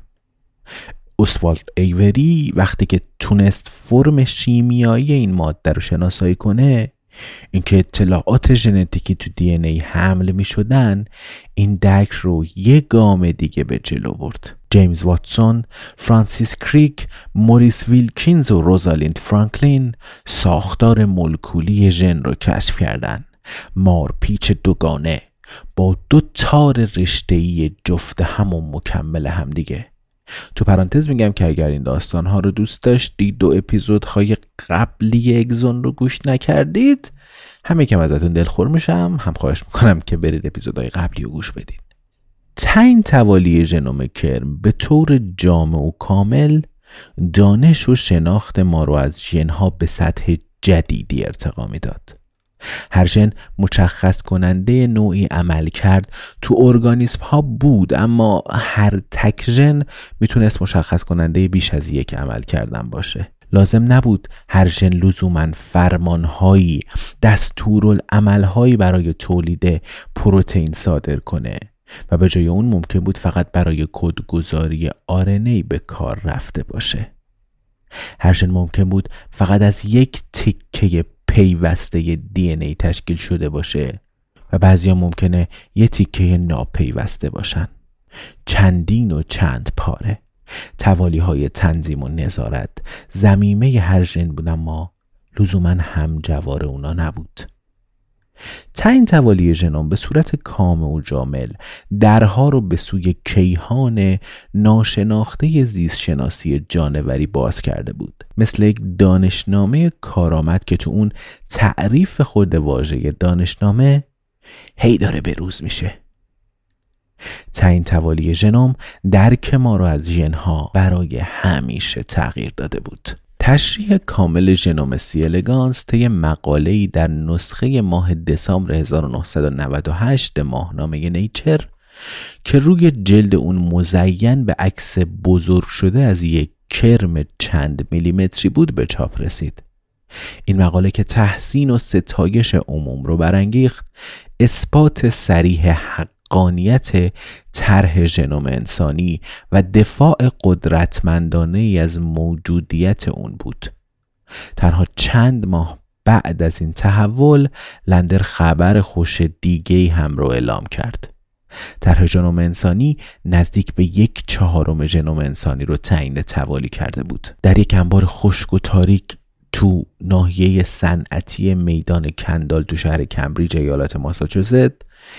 اوسوالد ایوری وقتی که تونست فرم شیمیایی این ماده رو شناسایی کنه، اینکه اطلاعات ژنتیکی تو دی ان ای حمل می شدن، این درک رو یک گام دیگه به جلو برد. جیمز واتسون، فرانسیس کریک، موریس ویلکینز و روزالیند فرانکلین ساختار مولکولی ژن رو کشف کردن. مارپیچ دوگانه با دو تار رشته‌ای جفت هم و مکمل هم دیگه. تو پرانتز میگم که اگر این داستانها رو دوست داشتید و اپیزودهای قبلی اگزون رو گوش نکردید، هم یکم ازتون دلخور میشم، هم خواهش میکنم که برید اپیزودهای قبلی رو گوش بدید. تعیین توالی ژنوم کرم به طور جامع و کامل دانش و شناخت ما رو از ژن‌ها به سطح جدیدی ارتقا میداد. هر ژن مشخص کننده نوعی عمل کرد تو ارگانیسم ها بود، اما هر تک ژن میتونست مشخص کننده بیش از یک عمل کردن باشه. لازم نبود هر ژن لزوماً فرمانهایی، دستورالعملهایی برای تولید پروتئین صادر کنه و به جای اون ممکن بود فقط برای کدگذاری آر ان ای به کار رفته باشه. هر ژن ممکن بود فقط از یک تکه پیوسته دی ان ای تشکیل شده باشه و بعضیا ممکنه یه تیکه ناپیوسته باشن. چندین و چند پاره توالی های تنظیم و نظارت ضمیمه هر ژن بود، اما لزوما همجوار اونا نبود. تعیین توالی ژنوم به صورت کامل و جامل درها رو به سوی کیهان ناشناخته زیست شناسی جانوری باز کرده بود، مثل یک دانشنامه کارآمد که تو اون تعریف خود واژه دانشنامه هی داره بروز میشه. تعیین توالی ژنوم درک ما رو از ژن‌ها برای همیشه تغییر داده بود. تشریح کامل ژنوم سی الگانس طی مقاله‌ای در نسخه ماه دسامبر هزار و نهصد و نود و هشت ماهنامه نیچر که روی جلد اون مزین به عکس بزرگ شده از یک کرم چند میلیمتری بود به چاپ رسید. این مقاله که تحسین و ستایش عموم رو برانگیخت، اثبات صریح حقانیت طرح ژنوم انسانی و دفاع قدرتمندانه ای از موجودیت اون بود. تنها چند ماه بعد از این تحول، لندر خبر خوش دیگه‌ای هم رو اعلام کرد. طرح ژنوم انسانی نزدیک به یک چهارم ژنوم انسانی رو تعیین توالی کرده بود. در یک انبار خشک و تاریک تو ناحیه صنعتی میدان کندال تو شهر کمبریج ایالت ماساچوست،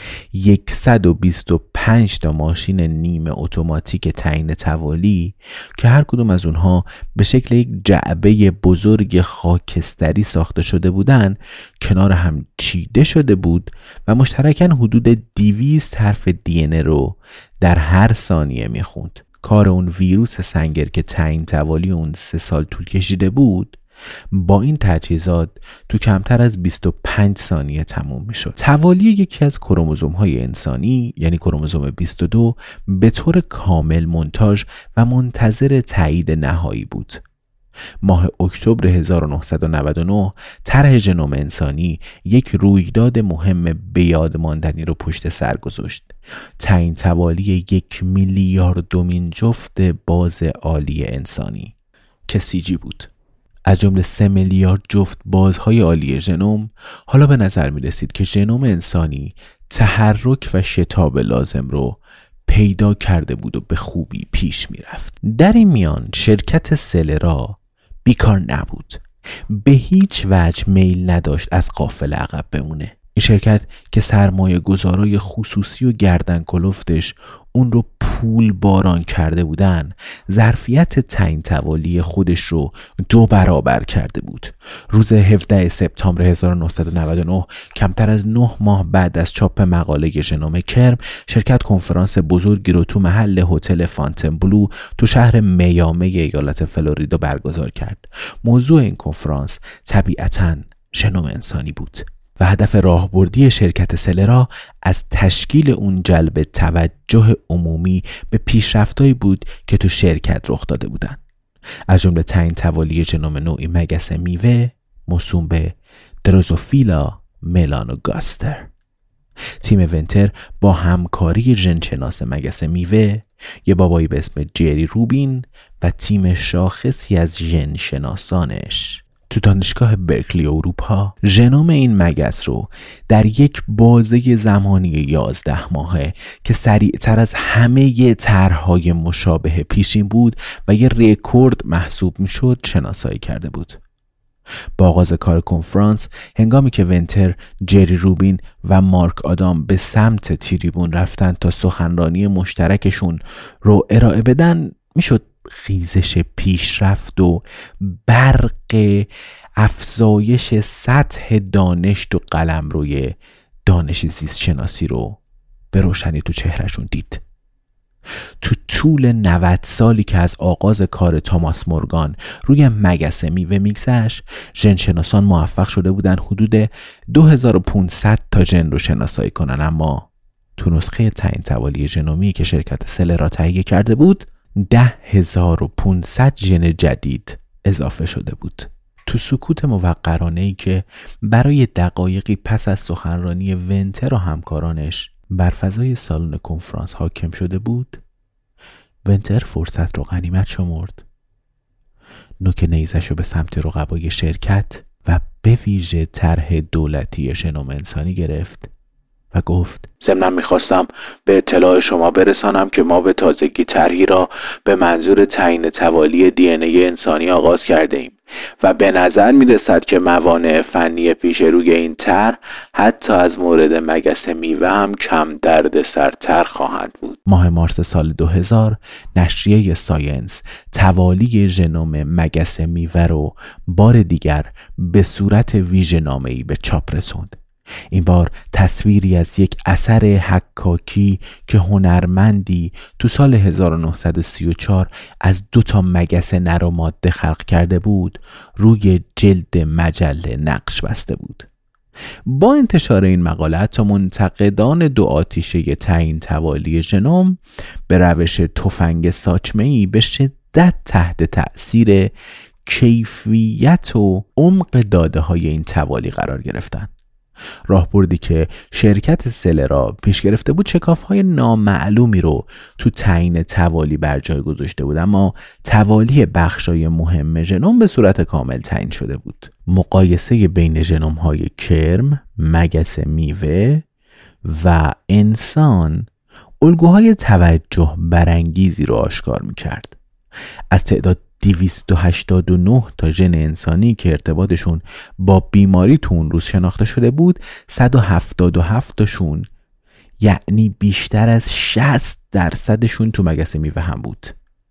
صد و بیست و پنج تا ماشین نیمه اتوماتیک تعیین توالی که هر کدوم از اونها به شکل یک جعبه بزرگ خاکستری ساخته شده بودن کنار هم چیده شده بود و مشترکاً حدود دویست حرف دی ان ای رو در هر ثانیه میخوند. کار اون ویروس سنگر که تعیین توالی اون سه سال طول کشیده بود با این تجهیزات تو کمتر از بیست و پنج ثانیه تموم می شد. توالی یکی از کروموزوم های انسانی یعنی کروموزوم بیست و دو به طور کامل مونتاژ و منتظر تایید نهایی بود. ماه اکتبر هزار و نهصد و نود و نه طرح ژنوم انسانی یک رویداد مهم به یاد ماندنی رو پشت سر گذاشت. تعیین توالی یک میلیاردمین جفت باز عالی انسانی که سی جی بود. از جمله سه میلیارد جفت بازهای عالی ژنوم حالا به نظر می رسید که ژنوم انسانی تحرک و شتاب لازم رو پیدا کرده بود و به خوبی پیش می رفت. در این میان شرکت سلرا بیکار نبود، به هیچ وجه میل نداشت از قافله عقب بمونه. این شرکت که سرمایه گذارای خصوصی و گردن کلفتش اون رو پول باران کرده بودن، ظرفیت تعیین توالی خودش رو دو برابر کرده بود. روز هفدهم سپتامبر هزار و نهصد و نود و نه، کمتر از نه ماه بعد از چاپ مقاله ژنوم کرم، شرکت کنفرانس بزرگی رو تو محل هتل فانتنبلو تو شهر میامی ایالت فلوریدا برگزار کرد. موضوع این کنفرانس طبیعتاً ژنوم انسانی بود. و هدف راهبردی شرکت سلرا از تشکیل اون جلب توجه عمومی به پیشرفتایی بود که تو شرکت رخ داده بودن، از جمله تعیین توالی ژنوم نوعی مگس میوه موسوم به دروزوفیلا ملانوگاستر. تیم ونتر با همکاری ژنشناس مگس میوه، یه بابایی به اسم جری روبین و تیم شاخصی از ژنشناسانش تو دانشگاه برکلی اروپا، ژنوم این مگس رو در یک بازه زمانی یازده ماهه که سریعتر از همه طرح‌های مشابه پیشین بود و یه رکورد محسوب میشد شناسایی کرده بود. با آغاز کار کنفرانس، هنگامی که ونتر، جری روبین و مارک آدام به سمت تریبون رفتن تا سخنرانی مشترکشون رو ارائه بدن، میشد خیزش پیشرفت و برق افزایش سطح دانش و قلمروی دانش زیست شناسی رو به روشنی تو چهرهشون دید. تو طول نود سالی که از آغاز کار توماس مورگان روی مگس میوه میگذشت، ژنشناسان موفق شده بودن حدود دو هزار و پانصد تا ژن رو شناسایی کنن، اما تو نسخه تعیین توالی ژنومی که شرکت سلرا تهیه کرده بود، ده هزار و پانصد ژن جدید اضافه شده بود. تو سکوت موقرانه‌ای که برای دقایقی پس از سخنرانی ونتر و همکارانش بر فضای سالن کنفرانس حاکم شده بود، ونتر فرصت رو غنیمت شمرد، نوک نیزش رو به سمت رقبای شرکت و به ویژه طرح دولتی ژنوم انسانی گرفت و گفت: ضمناً میخواستم به اطلاع شما برسانم که ما به تازگی طرحی را به منظور تعیین توالی دی ان ای انسانی آغاز کرده ایم و به نظر میرسد که موانع فنی پیش روی این طرح حتی از مورد مگس میوه هم کم دردسرتر خواهند بود. ماه مارس سال دو هزار نشریه ساینس توالی ژنوم مگس میوه رو بار دیگر به صورت ویژه‌نامه‌ای به چاپ رسوند. این بار تصویری از یک اثر حکاکی که هنرمندی تو سال هزار و نهصد و سی و چهار از دو تا مگس نر و ماده خلق کرده بود روی جلد مجله نقش بسته بود. با انتشار این مقاله تا منتقدان دو آتیشه تعیین توالی ژنوم به روش تفنگ ساچمه‌ای به شدت تحت تأثیر کیفیت و عمق داده های این توالی قرار گرفتند. راهبردی که شرکت سلرا پیش گرفته بود شکاف‌های نامعلومی رو تو تعیین توالی بر جای گذاشته بود، اما توالی بخشای مهم ژنوم به صورت کامل تعیین شده بود. مقایسه بین ژنوم‌های کرم، مگس میوه و انسان الگوهای توجه برانگیزی رو آشکار می‌کرد. از تعداد دویست و هشتاد و نه تا ژن انسانی که ارتباطشون با بیماری تو اون روز شناخته شده بود، صد و هفتاد و هفت تاشون، یعنی بیشتر از شصت درصدشون تو مگس میوه هم بود.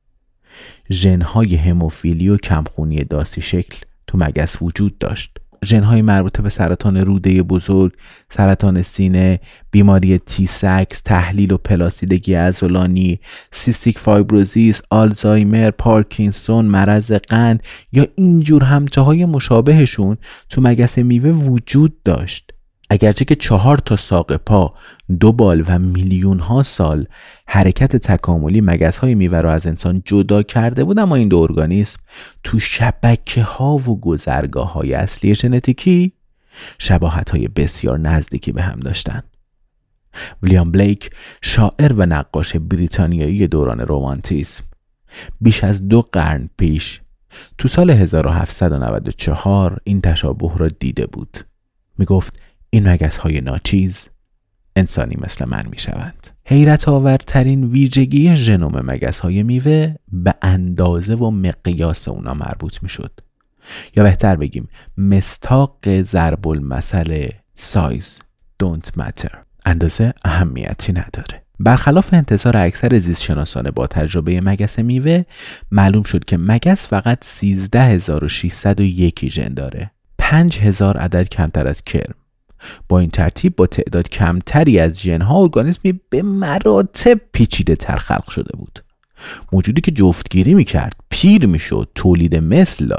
ژن‌های هموفیلی و کمخونی داسی شکل تو مگس وجود داشت. ژن‌های مربوط به سرطان روده بزرگ، سرطان سینه، بیماری تیسکس، تحلیل و پلاسیدگی عضلانی، سیستیک فایبروزیس، آلزایمر، پارکینسون، مرض قند یا اینجور همتاهای مشابهشون تو مگس میوه وجود داشت. اگرچه که چهار تا ساق پا، دو بال و میلیون ها سال حرکت تکاملی مگس های میوه را از انسان جدا کرده بود، اما این دو ارگانیسم تو شبکه ها و گذرگاه های اصلی ژنتیکی شباهت های بسیار نزدیکی به هم داشتند. ویلیام بلیک، شاعر و نقاش بریتانیایی دوران رمانتیسم، بیش از دو قرن پیش تو سال هزار و هفتصد و نود و چهار این تشابه را دیده بود. می گفت این مگس های ناچیز انسانی مثل من می شوند. حیرت آورترین ویژگی ژنوم مگس های میوه به اندازه و مقیاس اونا مربوط می شد، یا بهتر بگیم مصداق ضرب المثل سایز don't matter، اندازه اهمیتی نداره. برخلاف انتظار اکثر زیستشناسان با تجربه مگس میوه، معلوم شد که مگس فقط سیزده هزار و ششصد و یک ژن داره، پنج هزار عدد کمتر از کرم. با این ترتیب با تعداد کمتری از ژن‌ها ارگانیسمی به مراتب پیچیده تر خلق شده بود. موجودی که جفتگیری میکرد، پیر میشد، تولید مثل داشت،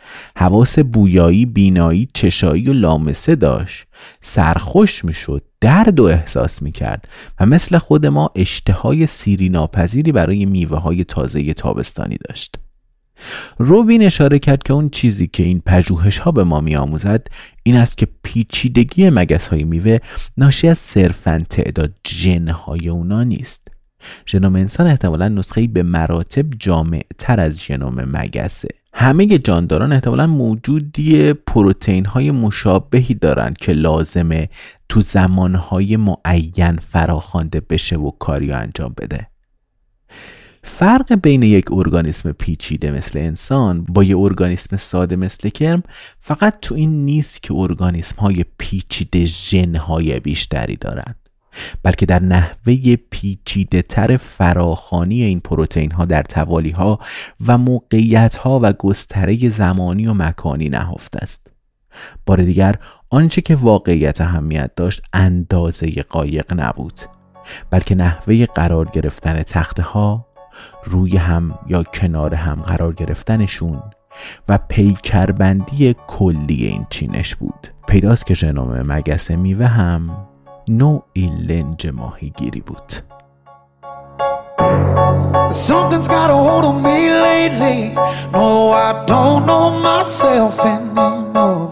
حواس بویایی، بینایی، چشایی و لامسه داشت. سرخوش میشد، درد و احساس میکرد و مثل خود ما اشتهای سیری ناپذیری برای میوه های تازه تابستانی داشت. روبین اشاره کرد که اون چیزی که این پژوهش ها به ما می آموزد این است که پیچیدگی مگس های میوه ناشی از صرفاً تعداد ژن های اونا نیست. ژنوم انسان احتمالاً نسخه‌ای به مراتب جامع تر از ژنوم مگسه. همه جانداران احتمالاً موجودی پروتئین های مشابهی دارند که لازمه تو زمانهای معین فراخوانده بشه و کاری انجام بده. فرق بین یک ارگانیسم پیچیده مثل انسان با یک ارگانیسم ساده مثل کرم فقط تو این نیست که ارگانیسم های پیچیده ژن های بیشتری دارند، بلکه در نحوه پیچیده تر فراخوانی این پروتئین ها در توالی ها و موقعیت ها و گستره زمانی و مکانی نهفته است. بار دیگر آنچه که واقعیت اهمیت داشت اندازه قایق نبود، بلکه نحوه قرار گرفتن تخته ها، روی هم یا کنار هم قرار گرفتنشون و پیکربندی کلی این چینش بود. پیداست که ژنوم مگس میوه هم نوعی لنج ماهیگیری بود. Something's got a hold on me lately. No, I don't know myself anymore.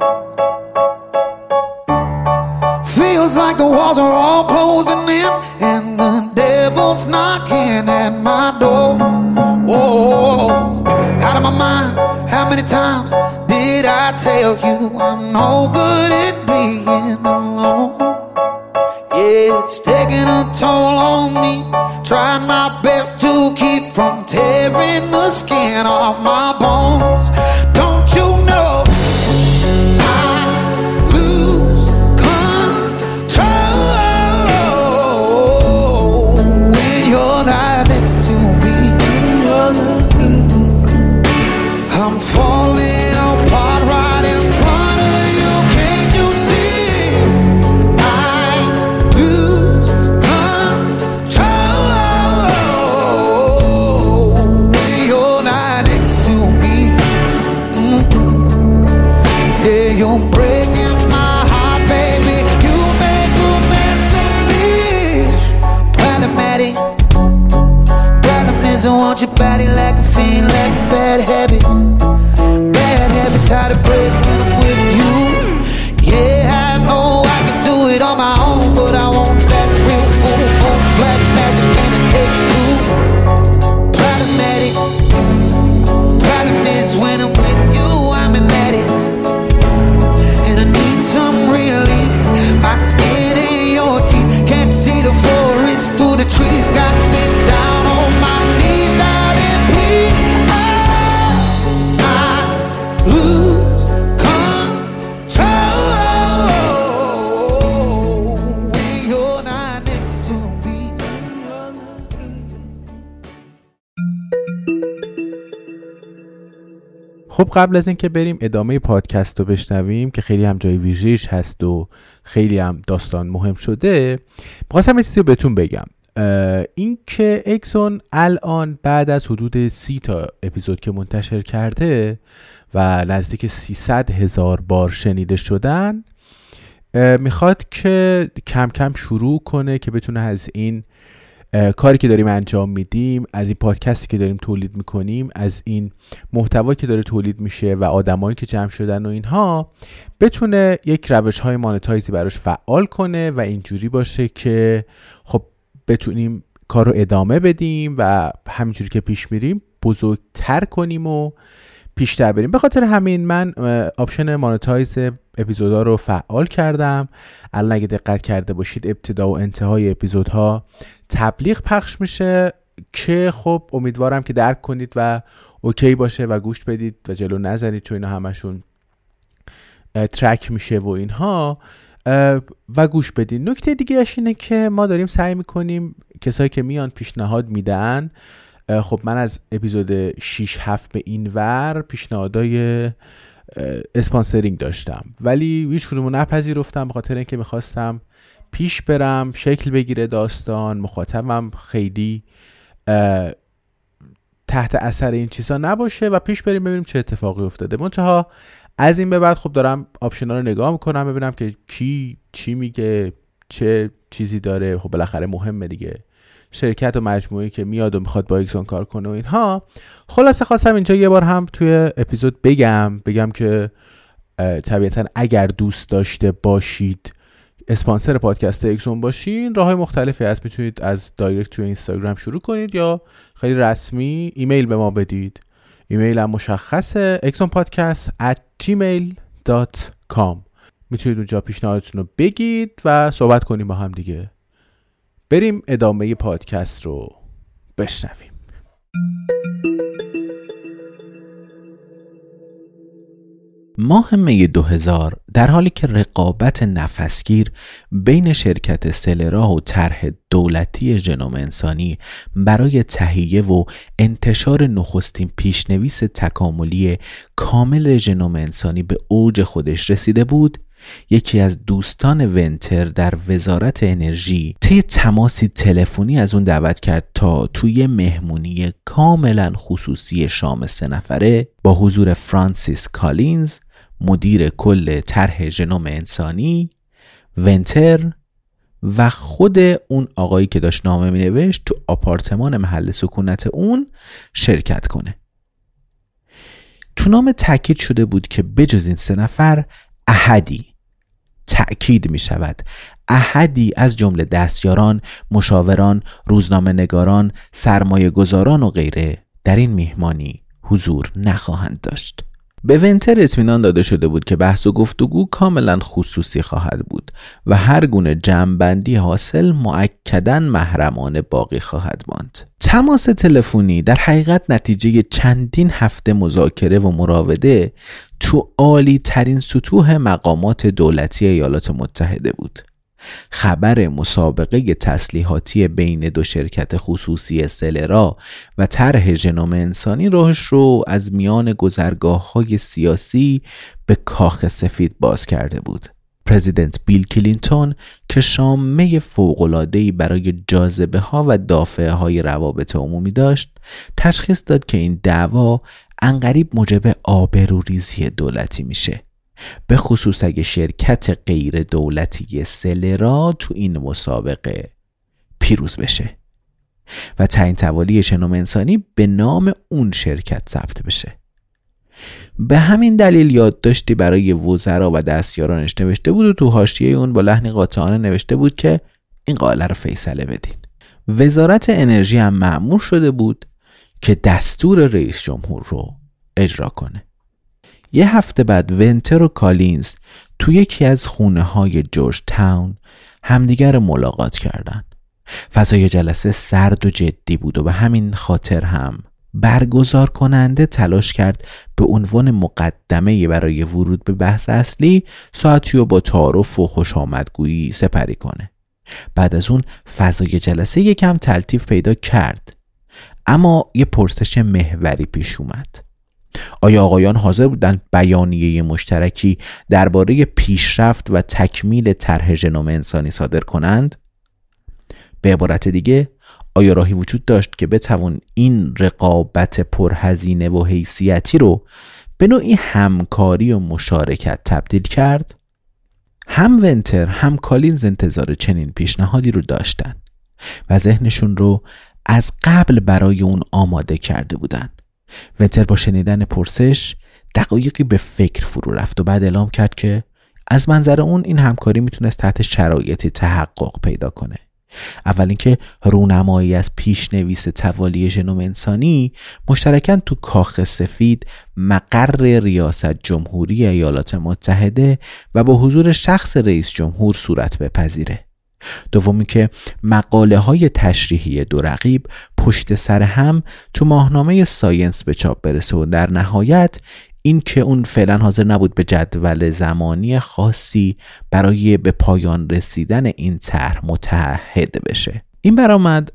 Feels like the walls are all closing in and the devil's knocking at my door. Whoa, out of my mind. How many times did I tell you I'm no good at being alone? Yeah, it's taking a toll on me. Trying my best to keep from tearing the skin off my bones. Don't you know I lose control when you're not next to me? I'm falling apart right in front of you. Can't you see? I lose control when you're not next to me. Mm-mm. Yeah, you're breaking my heart, baby. You make a mess of me. Problematic. Problem is I want your body like a fiend, like a bad habit. Bad habits hard to break when I'm with you. Yeah, I know I can do it on my own, but I want that real full on black magic and it takes two. Problematic. Problem is when I'm with you, I'm an addict. And I need some relief. My skin and your teeth can't see the forest through the trees. Got me down on my knees, darling, please. Oh, I lose control when you're not next to me. خب قبل از اینکه بریم ادامه پادکست رو بشنویم که خیلی هم جای ویژه‌ایش هست و خیلی هم داستان مهم شده، می‌خواستم یه چیزی رو بهتون بگم. این که اکسون الان بعد از حدود سی تا اپیزود که منتشر کرده و نزدیک سیصد هزار بار شنیده شدن، میخواد که کم کم شروع کنه که بتونه از این کاری که داریم انجام میدیم، از این پادکستی که داریم تولید میکنیم، از این محتوایی که داره تولید میشه و آدمایی که جمع شدن و اینها، بتونه یک روش های مانتایزی براش فعال کنه و اینجوری باشه که خب بتونیم کار رو ادامه بدیم و همینجوری که پیش میریم بزرگتر کنیم و پیشتر بریم. به خاطر همین من آپشن مانتایز اپیزودا رو فعال کردم. الان اگه دقت کرده باشید ابتدا و انتهای اپیزودها تبلیغ پخش میشه که خب امیدوارم که درک کنید و اوکی باشه و گوش بدید و جلو نزنید، چون اینا همشون ترک میشه و اینها و گوش بدید. نکته دیگه اش اینه که ما داریم سعی میکنیم کسایی که میان پیشنهاد میدن، خب من از اپیزود شش هفت به این ور پیشنهادای اسپانسرینگ داشتم ولی هیچ کدومو نپذیرفتم، به خاطر اینکه میخواستم پیش برم، شکل بگیره داستان، مخاطبم خیلی تحت اثر این چیزا نباشه و پیش بریم ببینیم چه اتفاقی افتاده. منتها از این به بعد خب دارم آپشن‌ها رو نگاه میکنم ببینم که کی چی میگه، چه چیزی داره. خب بالاخره مهمه دیگه، شرکت و مجموعه‌ای که میاد و میخواد با اکسون کار کنه و اینها. خلاصه خواستم اینجا یه بار هم توی اپیزود بگم بگم که طبیعتاً اگر دوست داشته باشید اسپانسر پادکست اکسون باشین، راههای مختلفی هست. میتونید از دایرکت توی اینستاگرام شروع کنید یا خیلی رسمی ایمیل به ما بدید. ایمیل هم مشخصه اکسونپادکست ات جیمیل دات کام. میتونید اونجا پیشنهادتون رو بگید و صحبت کنیم با هم دیگه. بریم ادامه پادکست رو بشنویم. ماه می دو هزار در حالی که رقابت نفسگیر بین شرکت سلرا و طرح دولتی ژنوم انسانی برای تهیه و انتشار نخستین پیشنویس تکاملی کامل ژنوم انسانی به اوج خودش رسیده بود، یکی از دوستان ونتر در وزارت انرژی طی تماسی تلفنی از اون دعوت کرد تا توی مهمونی کاملا خصوصی شام سه نفره با حضور فرانسیس کالینز، مدیر کل طرح ژنوم انسانی، ونتر و خود اون آقایی که داشت نامه می نوشت تو آپارتمان محل سکونت اون شرکت کنه. تو نامه تاکید شده بود که بجز این سه نفر احدی، تأکید می شود احدی از جمله دستیاران، مشاوران، روزنامه نگاران، سرمایه گذاران و غیره در این میهمانی حضور نخواهند داشت. به ونتر اطمینان داده شده بود که بحث و گفتگو کاملا خصوصی خواهد بود و هر گونه جمع‌بندی حاصل مؤکداً محرمانه باقی خواهد ماند. تماس تلفنی در حقیقت نتیجه چندین هفته مذاکره و مراوده تو عالی ترین سطوح مقامات دولتی ایالات متحده بود. خبر مسابقه تسلیحاتی بین دو شرکت خصوصی سلرا و طرح ژنوم انسانی راهش رو از میان گذرگاه‌های سیاسی به کاخ سفید باز کرده بود. پرزیدنت بیل کلینتون که شامه فوق‌العاده‌ای برای جاذبه‌ها و دافعه‌های روابط عمومی داشت، تشخیص داد که این دعوا عنقریب موجب آبروریزی دولتی میشه، به خصوص اگه شرکت غیر دولتی سلرا تو این مسابقه پیروز بشه و تعیین توالی ژنوم انسانی به نام اون شرکت ثبت بشه. به همین دلیل یادداشتی برای وزرا و دستیارانش نوشته بود و تو حاشیه اون با لحنی قاطعانه نوشته بود که این قاله رو فیصله بدین. وزارت انرژی هم مأمور شده بود که دستور رئیس جمهور رو اجرا کنه. یه هفته بعد ونتر و کالینز تو یکی از خونه های جورج تاون همدیگر ملاقات کردن. فضای جلسه سرد و جدی بود و به همین خاطر هم برگزار کننده تلاش کرد به عنوان مقدمه برای ورود به بحث اصلی ساعتی رو با تعارف و خوش آمدگویی سپری کنه. بعد از اون فضای جلسه یکم تلطیف پیدا کرد، اما یه پرسش محوری پیش اومد. آیا آقایان حاضر بودند بیانیه مشترکی درباره پیشرفت و تکمیل طرح ژنوم انسانی صادر کنند؟ به عبارت دیگه، آیا راهی وجود داشت که بتوان این رقابت پرهزینه و حیثیتی رو به نوعی همکاری و مشارکت تبدیل کرد؟ هم ونتر هم کالینز انتظار چنین پیشنهادی رو داشتن و ذهنشون رو از قبل برای اون آماده کرده بودن. ونتر با شنیدن پرسش دقایقی به فکر فرو رفت و بعد اعلام کرد که از منظر اون این همکاری میتونست تحت شرایطی تحقق پیدا کنه. اول اینکه رونمایی از پیشنویس توالی ژنوم انسانی مشترکاً تو کاخ سفید مقر ریاست جمهوری ایالات متحده و با حضور شخص رئیس جمهور صورت بپذیره. دومی که مقاله های تشریحی دو رقیب پشت سر هم تو ماهنامه ساینس به چاپ برسه و در نهایت این که اون فعلا حاضر نبود به جدول زمانی خاصی برای به پایان رسیدن این طرح متحد بشه. این برآمد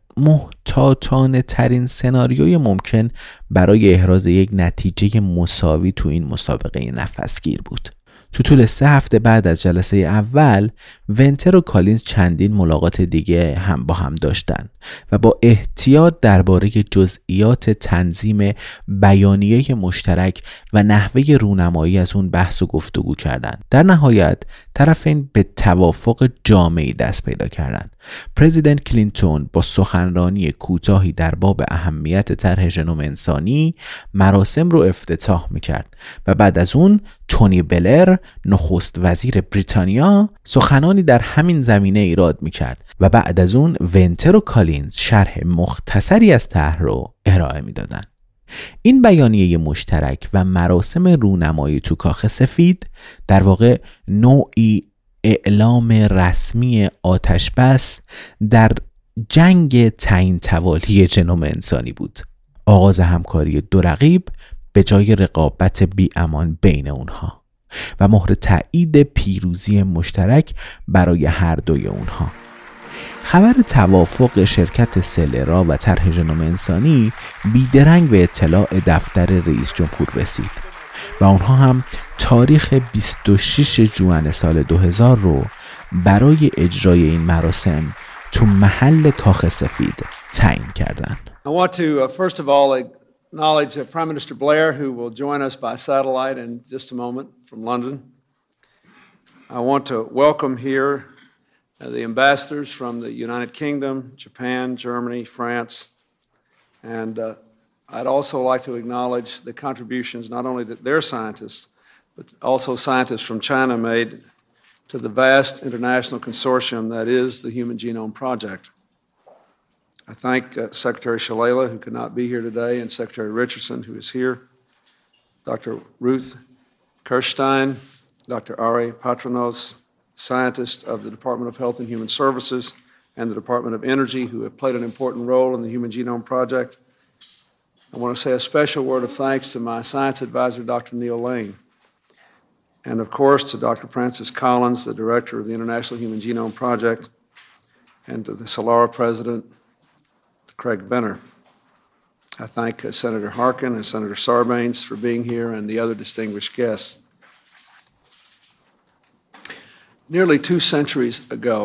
محتاطانه ترین سناریوی ممکن برای احراز یک نتیجه مساوی تو این مسابقه نفسگیر بود. تو طول سه هفته بعد از جلسه اول، ونتر و کالینز چندین ملاقات دیگه هم با هم داشتن و با احتیاط درباره جزئیات تنظیم بیانیه مشترک و نحوه رونمایی از اون بحث و گفتگو کردند. در نهایت طرفین به توافق جامعی دست پیدا کردند. پرزیدنت کلینتون با سخنرانی کوتاهی در باب اهمیت طرح ژنوم انسانی مراسم رو افتتاح میکرد و بعد از اون تونی بلر نخست وزیر بریتانیا سخنانی در همین زمینه ایراد میکرد و بعد از اون ونتر و کالینز شرح مختصری از طرح رو ارائه میدادن. این بیانیه مشترک و مراسم رونمایی تو کاخ سفید در واقع نوعی اعلام رسمی آتشبس در جنگ تعیین توالی ژنوم انسانی بود. آغاز همکاری دو رقیب به جای رقابت بی امان بین اونها و مهر تایید پیروزی مشترک برای هر دوی اونها. خبر توافق شرکت سلرا و طرح ژنوم انسانی بیدرنگ به اطلاع دفتر رئیس جمهور رسید و اونها هم تاریخ بیست و شش ژوئن سال دو هزار رو برای اجرای این مراسم تو محل کاخ سفید تعیین کردند. I want to uh, first of all acknowledge uh, Prime Minister Blair, who will join us by satellite in just a moment from London. I want to welcome here uh, the ambassadors from the United Kingdom, Japan, Germany, France, and uh, I'd also like to acknowledge the contributions not only that their scientists, but also scientists from China made to the vast international consortium that is the Human Genome Project. I thank uh, Secretary Shalala, who could not be here today, and Secretary Richardson, who is here, Doctor Ruth Kirstein, Doctor Ari Patronos, scientists of the Department of Health and Human Services and the Department of Energy, who have played an important role in the Human Genome Project. I want to say a special word of thanks to my science advisor, Doctor Neil Lane, and of course to Doctor Francis Collins, the director of the International Human Genome Project, and to the Solara president, Craig Venner. I thank uh, Senator Harkin and Senator Sarbanes for being here and the other distinguished guests. Nearly two centuries ago,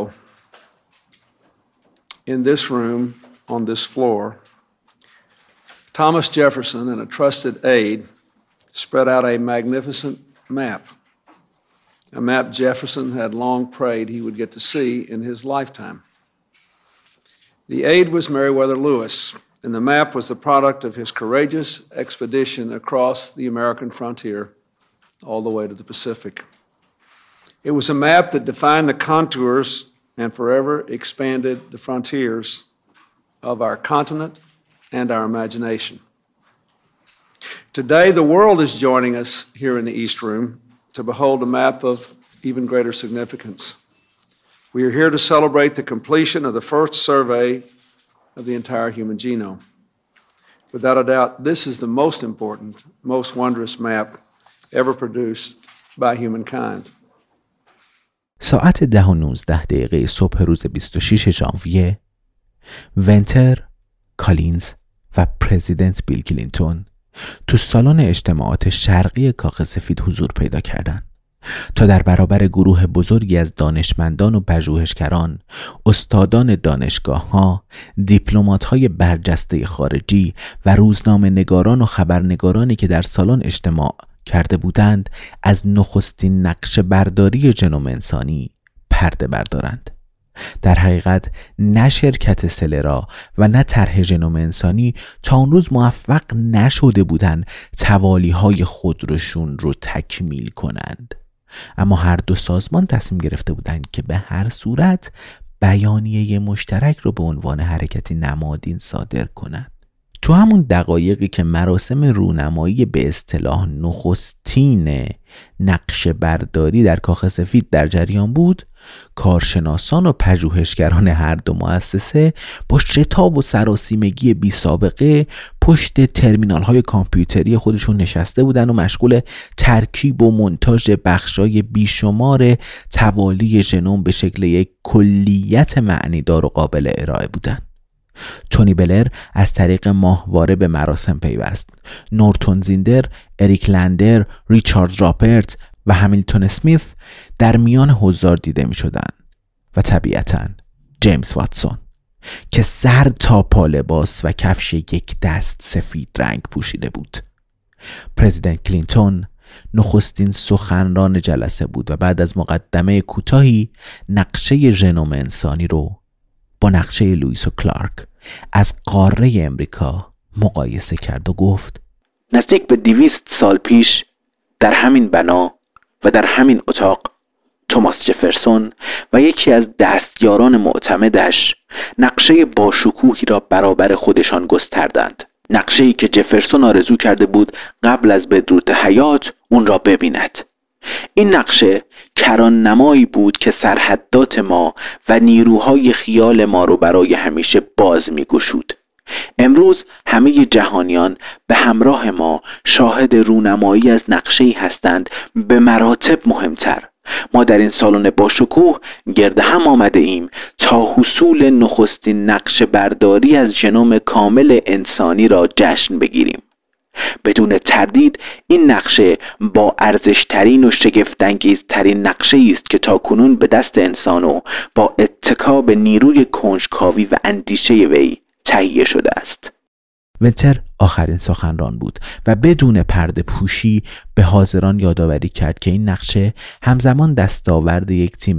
in this room, on this floor, Thomas Jefferson and a trusted aide spread out a magnificent map, a map Jefferson had long prayed he would get to see in his lifetime. The aide was Meriwether Lewis, and the map was the product of his courageous expedition across the American frontier all the way to the Pacific. It was a map that defined the contours and forever expanded the frontiers of our continent and our imagination. Today, the world is joining us here in the East Room to behold a map of even greater significance. We are here to celebrate the completion of the first survey of the entire human genome. Without a doubt, this is the most important, most wondrous map ever produced by humankind. ساعت ده و نوزده دقیقه صبح روز بیست و شش ژانویه، ونتر، کالینز و پرزیدنت بیل کلینتون تو سالن اجتماعات شرقی کاخ سفید حضور پیدا کردند تا در برابر گروه بزرگی از دانشمندان و پژوهشگران، استادان دانشگاه‌ها، دیپلمات‌های برجسته خارجی و روزنامه نگاران و خبرنگارانی که در سالن اجتماع کرده بودند از نخستین نقشه برداری ژنوم انسانی پرده بردارند. در حقیقت نه شرکت سلرا و نه طرح ژنوم انسانی تا اون روز موفق نشده بودند توالیهای خودروشون رو تکمیل کنند، اما هر دو سازمان تصمیم گرفته بودند که به هر صورت بیانیه مشترک رو به عنوان حرکتی نمادین صادر کنند. تو همون دقایقی که مراسم رونمایی به اصطلاح نخستین نقشه برداری در کاخ سفید در جریان بود، کارشناسان و پژوهشگران هر دو مؤسسه با شتاب و سراسیمگی بی سابقه پشت ترمینال های کامپیوتری خودشون نشسته بودن و مشغول ترکیب و مونتاژ بخشای بیشمار توالی ژنوم به شکل یک کلیت معنیدار و قابل ارائه بودن. تونی بلر از طریق ماهواره به مراسم پیوست. نورتون زیندر، اریک لندر، ریچارد راپرت و همیلتون اسمیت در میان حضار دیده می شدن. طبیعتاً جیمز واتسون که سر تا پا لباس و کفش یک دست سفید رنگ پوشیده بود. پرزیدنت کلینتون نخستین سخنران جلسه بود و بعد از مقدمه کوتاهی نقشه ژنوم انسانی رو با نقشه لوئیس و کلارک از قاره امریکا مقایسه کرد و گفت نزدیک به دویست سال پیش در همین بنا و در همین اتاق توماس جفرسون و یکی از دستیاران معتمدش نقشه باشکوهی را برابر خودشان گستردند. نقشه‌ای که جفرسون آرزو کرده بود قبل از بدرود حیات اون را ببیند. این نقشه کران نمایی بود که سرحدات ما و نیروهای خیال ما رو برای همیشه باز می گشود. امروز همه جهانیان به همراه ما شاهد رونمایی از نقشه‌ای هستند به مراتب مهمتر. ما در این سالن باشکوه گرد هم آمده ایم تا حصول نخستین نقش برداری از ژنوم کامل انسانی را جشن بگیریم. بدون تردید این نقشه با ارزشترین و شگفت‌انگیزترین نقشه‌ای است که تاکنون به دست انسان و با اتکا به نیروی کنجکاوی و اندیشه وی تهیه شده است. ونتر آخرین سخنران بود و بدون پرده پوشی به حاضران یادآوری کرد که این نقشه همزمان دستاورد یک تیم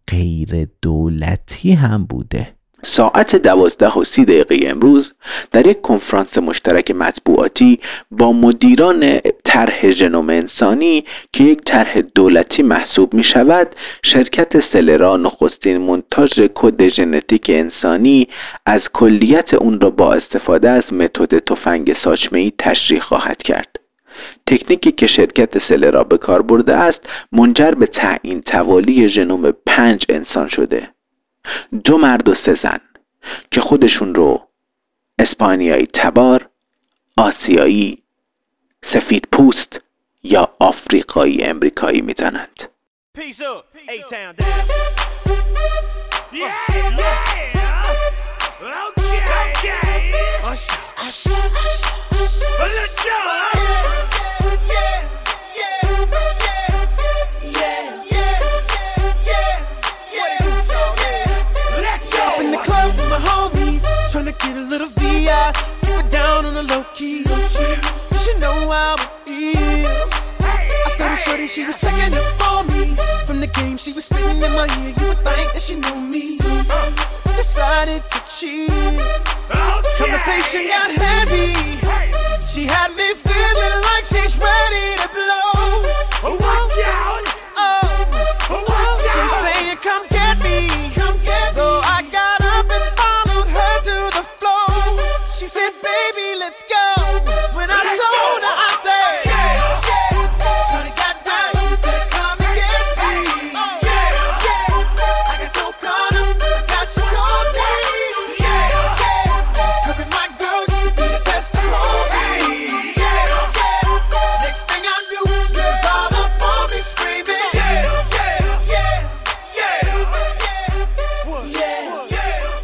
غیر دولتی هم بوده. ساعت دوازده و سی دقیقه امروز در یک کنفرانس مشترک مطبوعاتی با مدیران طرح ژنوم انسانی که یک طرح دولتی محسوب می شود، شرکت سلرا نخستین مونتاژ کد ژنتیک انسانی از کلیت اون را با استفاده از متد تفنگ ساچمه‌ای تشریح خواهد کرد. تکنیکی که شرکت سلرا به کار برده است منجر به تعیین توالی ژنوم پنج انسان شده، دو مرد و سه زن که خودشون رو اسپانیایی تبار، آسیایی، سفید پوست یا آفریقایی امریکایی میدانند. Get a little V I, keep it down on the low key. You should know how it feels. I saw the shorty, she was checking up on me. From the game, she was spitting in my ear. You would think that she knew me. Decided to cheat. Conversation got heavy. She had me feeling like she's ready to blow. Watch out! Oh, she's saying, "Come get me." So I got up and followed her to the floor. She said, "Baby, let's go." When I told her, I said, "Yeah, yeah." Shorty got down, she said, "Come and get me." Yeah, yeah. I got so caught up, forgot she told me. Yeah, yeah. Her and my girl used to be the best of all me. Yeah, yeah. Next thing I knew, she was all up on me screaming. Yeah, yeah, yeah, yeah, yeah, yeah.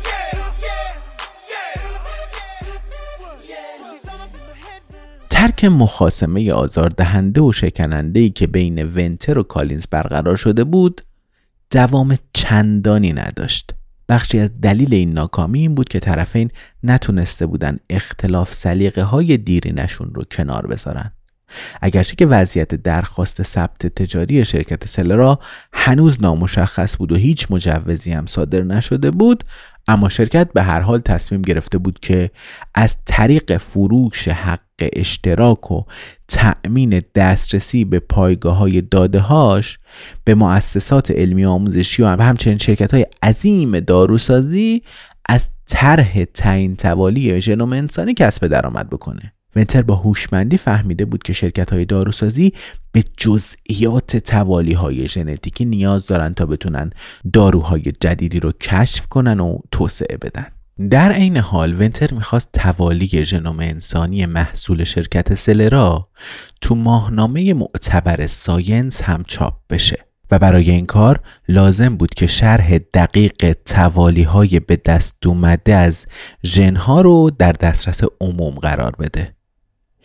ترک مخاصمه آزاردهنده و شکننده‌ای که بین ونتر و کالینز برقرار شده بود دوام چندانی نداشت. بخشی از دلیل این ناکامی این بود که طرفین نتونسته بودن اختلاف سلیقه های دیرینشون رو کنار بذارن. اگرچه که وضعیت درخواست ثبت تجاری شرکت سلرا هنوز نامشخص بود و هیچ مجوزی هم صادر نشده بود، اما شرکت به هر حال تصمیم گرفته بود که از طریق فروش حق اشتراک و تأمین دسترسی به پایگاه‌های داده‌هاش به مؤسسات علمی آموزشی و همچنین شرکت‌های عظیم داروسازی از طرح تعیین توالی ژنوم انسانی کسب درآمد بکنه. ونتر با هوشمندی فهمیده بود که شرکت‌های داروسازی به جزئیات توالی‌های ژنتیکی نیاز دارن تا بتونن داروهای جدیدی رو کشف کنن و توسعه بدن. در عین حال ونتر میخواست توالی ژنوم انسانی محصول شرکت سلرا تو ماهنامه معتبر ساینس هم چاپ بشه و برای این کار لازم بود که شرح دقیق توالی‌های به دست اومده از ژن‌ها رو در دسترس عموم قرار بده.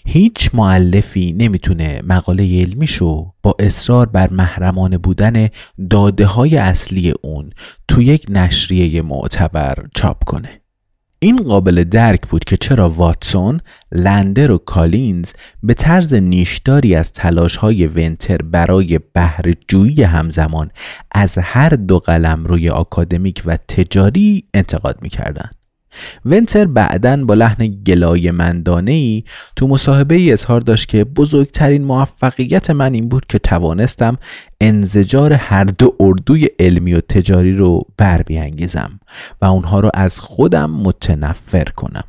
هیچ مؤلفی نمیتونه مقاله علمیشو با اصرار بر محرمانه بودن داده های اصلی اون تو یک نشریه معتبر چاپ کنه. این قابل درک بود که چرا واتسون، لندر و کالینز به طرز نیشداری از تلاش‌های ونتر برای بهره‌جویی همزمان از هر دو قلمروی آکادمیک و تجاری انتقاد می‌کردند. ونتر بعداً با لحن گلایه‌مندانه‌ای تو مصاحبه ای اظهار داشت که بزرگترین موفقیت من این بود که توانستم انزجار هر دو اردوی علمی و تجاری رو بر بیانگیزم و اونها رو از خودم متنفر کنم.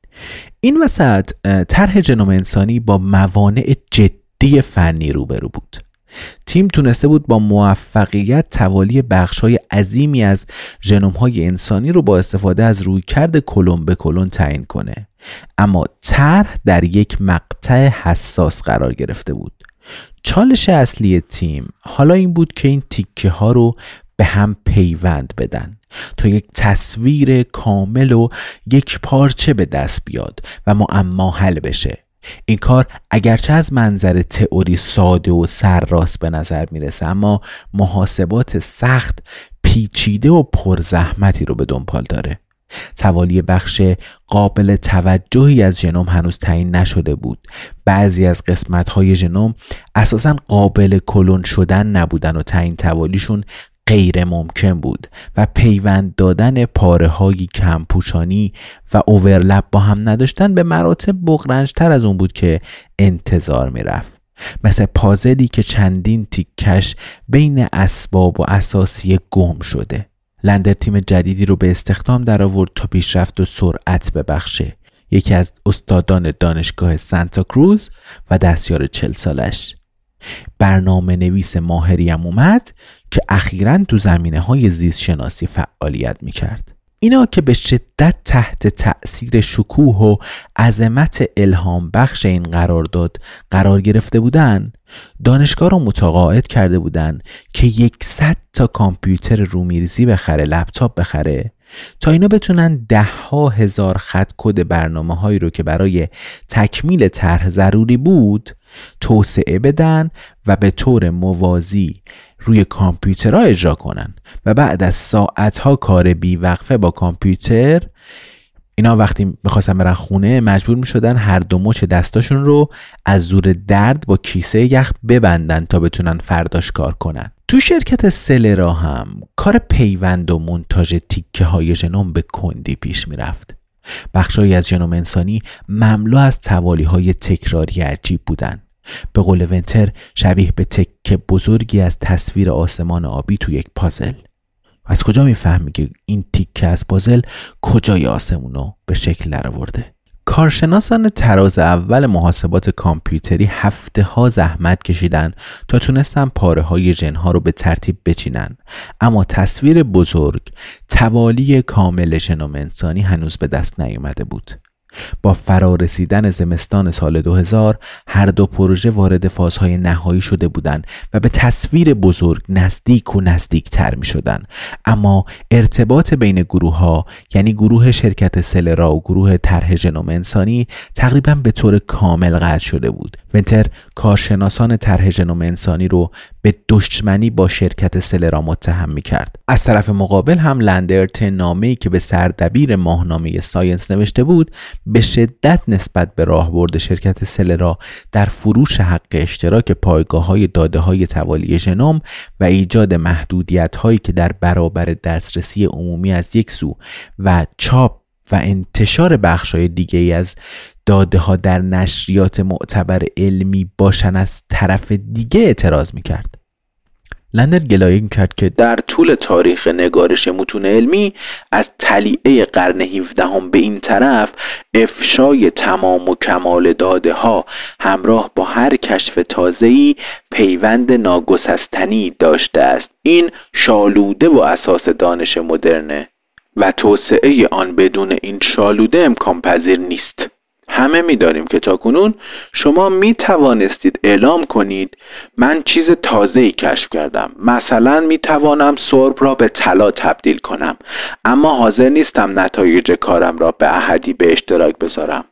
این وسط طرح ژنوم انسانی با موانع جدی فنی روبرو بود. تیم تونسته بود با موفقیت توالی بخش‌های عظیمی از ژنوم‌های انسانی رو با استفاده از رویکرد کلون به کلون تعیین کنه، اما طرح در یک مقطع حساس قرار گرفته بود. چالش اصلی تیم حالا این بود که این تیکه ها رو به هم پیوند بدن تا یک تصویر کامل و یک پارچه به دست بیاد و معما حل بشه. این کار اگرچه از منظر تئوری ساده و سرراست به نظر میرسه، اما محاسبات سخت، پیچیده و پرزحمتی رو به دنبال داره. توالی بخش قابل توجهی از ژنوم هنوز تعیین نشده بود. بعضی از قسمت‌های ژنوم اساساً قابل کلون شدن نبودن و تعیین توالیشون غیر ممکن بود و پیوند دادن پاره های کمپوشانی و اوورلپ با هم نداشتن به مراتب بغرنج‌تر از اون بود که انتظار می رفت. مثل پازلی که چندین تیکش بین اسباب و اساسی گم شده. لندر تیم جدیدی رو به استخدام در آورد تا پیشرفت و سرعت ببخشه. یکی از استادان دانشگاه سانتا کروز و دستیار چل سالش. برنامه نویس ماهری هم اومد که اخیراً تو زمینه های زیست شناسی فعالیت میکرد. اینا که به شدت تحت تأثیر شکوه و عظمت الهام بخش این قرارداد قرار گرفته بودن، دانشگاه رو متقاعد کرده بودن که یکصد تا کامپیوتر رومیزی بخره، لپتاپ بخره تا اینا بتونن ده ها هزار خط کد برنامه هایی رو که برای تکمیل طرح ضروری بود توسعه بدن و به طور موازی روی کامپیوترها اجرا کنن و بعد از ساعتها کار بیوقفه با کامپیوتر اینا وقتی میخواستن برن خونه مجبور میشدن هر دو مچ دستاشون رو از زور درد با کیسه یخ ببندن تا بتونن فرداش کار کنن. تو شرکت سلرا هم کار پیوند و مونتاژ تیکه های ژنوم به کندی پیش میرفت. بخشایی از ژنوم انسانی مملو از توالی های تکراری عجیب بودن. به قول ونتر شبیه به تکه بزرگی از تصویر آسمان آبی تو یک پازل. از کجا میفهمی که این تیکه از پازل کجای آسمونو به شکل درآورده؟ کارشناسان تراز اول محاسبات کامپیوتری هفته ها زحمت کشیدن تا تونستن پاره های ژن ها رو به ترتیب بچینن، اما تصویر بزرگ، توالی کامل ژنوم انسانی هنوز به دست نیامده بود. با فرارسیدن زمستان سال دو هزار هر دو پروژه وارد فازهای نهایی شده بودند و به تصویر بزرگ نزدیک و نزدیک تر می شدن. اما ارتباط بین گروه ها، یعنی گروه شرکت سلرا و گروه طرح ژنوم انسانی، تقریبا به طور کامل قطع شده بود. ونتر کارشناسان طرح ژنوم انسانی رو به دشمنی با شرکت سلرا متهم می کرد. از طرف مقابل هم لندرت نامه‌ای که به سردبیر ماهنامه ساینس نوشته بود به شدت نسبت به راهبرد شرکت سلرا در فروش حق اشتراک پایگاه‌های داده‌های توالی ژنوم و ایجاد محدودیت‌هایی که در برابر دسترسی عمومی از یک سو و چاپ و انتشار بخش‌های دیگه‌ای از داده‌ها در نشریات معتبر علمی باشن از طرف دیگه اعتراض می‌کرد. لندر گلایه کرد که در طول تاریخ نگارش متون علمی از طلیعه قرن هفدهم به این طرف افشای تمام و کمال داده ها همراه با هر کشف تازه‌ای پیوند ناگسستنی داشته است. این شالوده و اساس دانش مدرنه و توسعه آن بدون این شالوده امکان پذیر نیست. همه می‌دانیم که تاکنون شما می توانستید اعلام کنید من چیز تازه‌ای کشف کردم، مثلا می توانم سرب را به طلا تبدیل کنم، اما حاضر نیستم نتایج کارم را به احدی به اشتراک بذارم.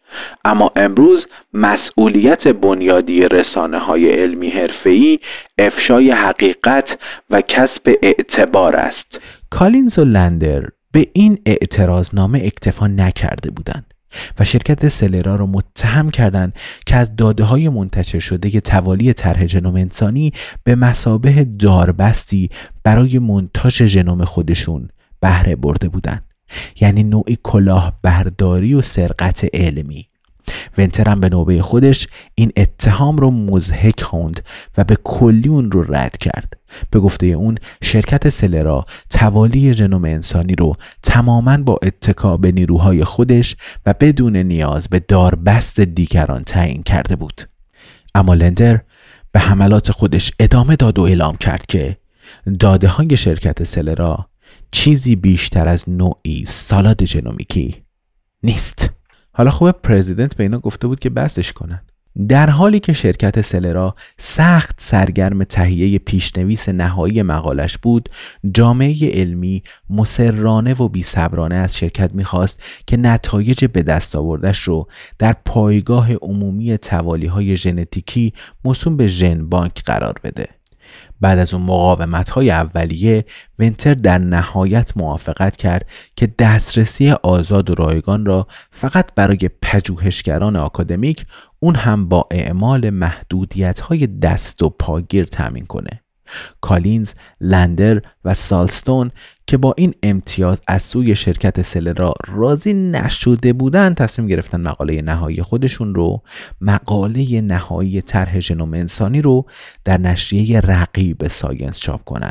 اما امروز مسئولیت بنیادی رسانه‌های علمی حرفه‌ای افشای حقیقت و کسب اعتبار است. کالینز و لندر به این اعتراضنامه اکتفا نکرده بودند و شرکت سلرا را متهم کردند که از داده‌های منتشر شده توالی طرح ژنوم انسانی به مثابه داربستی برای مونتاژ ژنوم خودشون بهره برده بودند، یعنی نوعی کلاهبرداری و سرقت علمی. ونتر هم به نوبه خودش این اتهام رو مضحک خوند و به کلی اون رو رد کرد. به گفته اون شرکت سلرا توالی ژنوم انسانی رو تماماً با اتکا به نیروهای خودش و بدون نیاز به داربست دیگران تعیین کرده بود. اما لندر به حملات خودش ادامه داد و اعلام کرد که داده های شرکت سلرا چیزی بیشتر از نوعی سالاد ژنومیکی نیست. حالا خوبه پرزیدنت به اینا گفته بود که بسش کنن. در حالی که شرکت سلرا سخت سرگرم تهیه پیشنویس نهایی مقالش بود، جامعه علمی مصرانه و بی‌صبرانه از شرکت می‌خواست که نتایج به دست آوردش رو در پایگاه عمومی توالی‌های ژنتیکی موسوم به ژن بانک قرار بده. بعد از اون مقاومت‌های اولیه، ونتر در نهایت موافقت کرد که دسترسی آزاد و رایگان را فقط برای پژوهشگران آکادمیک، اون هم با اعمال محدودیت‌های دست و پاگیر تامین کنه. کالینز، لندر و سالستون که با این امتیاز از سوی شرکت سلرا راضی نشده بودند، تصمیم گرفتن مقاله نهایی خودشون رو، مقاله نهایی طرح ژنوم انسانی رو در نشریه رقیب ساینس چاپ کنن.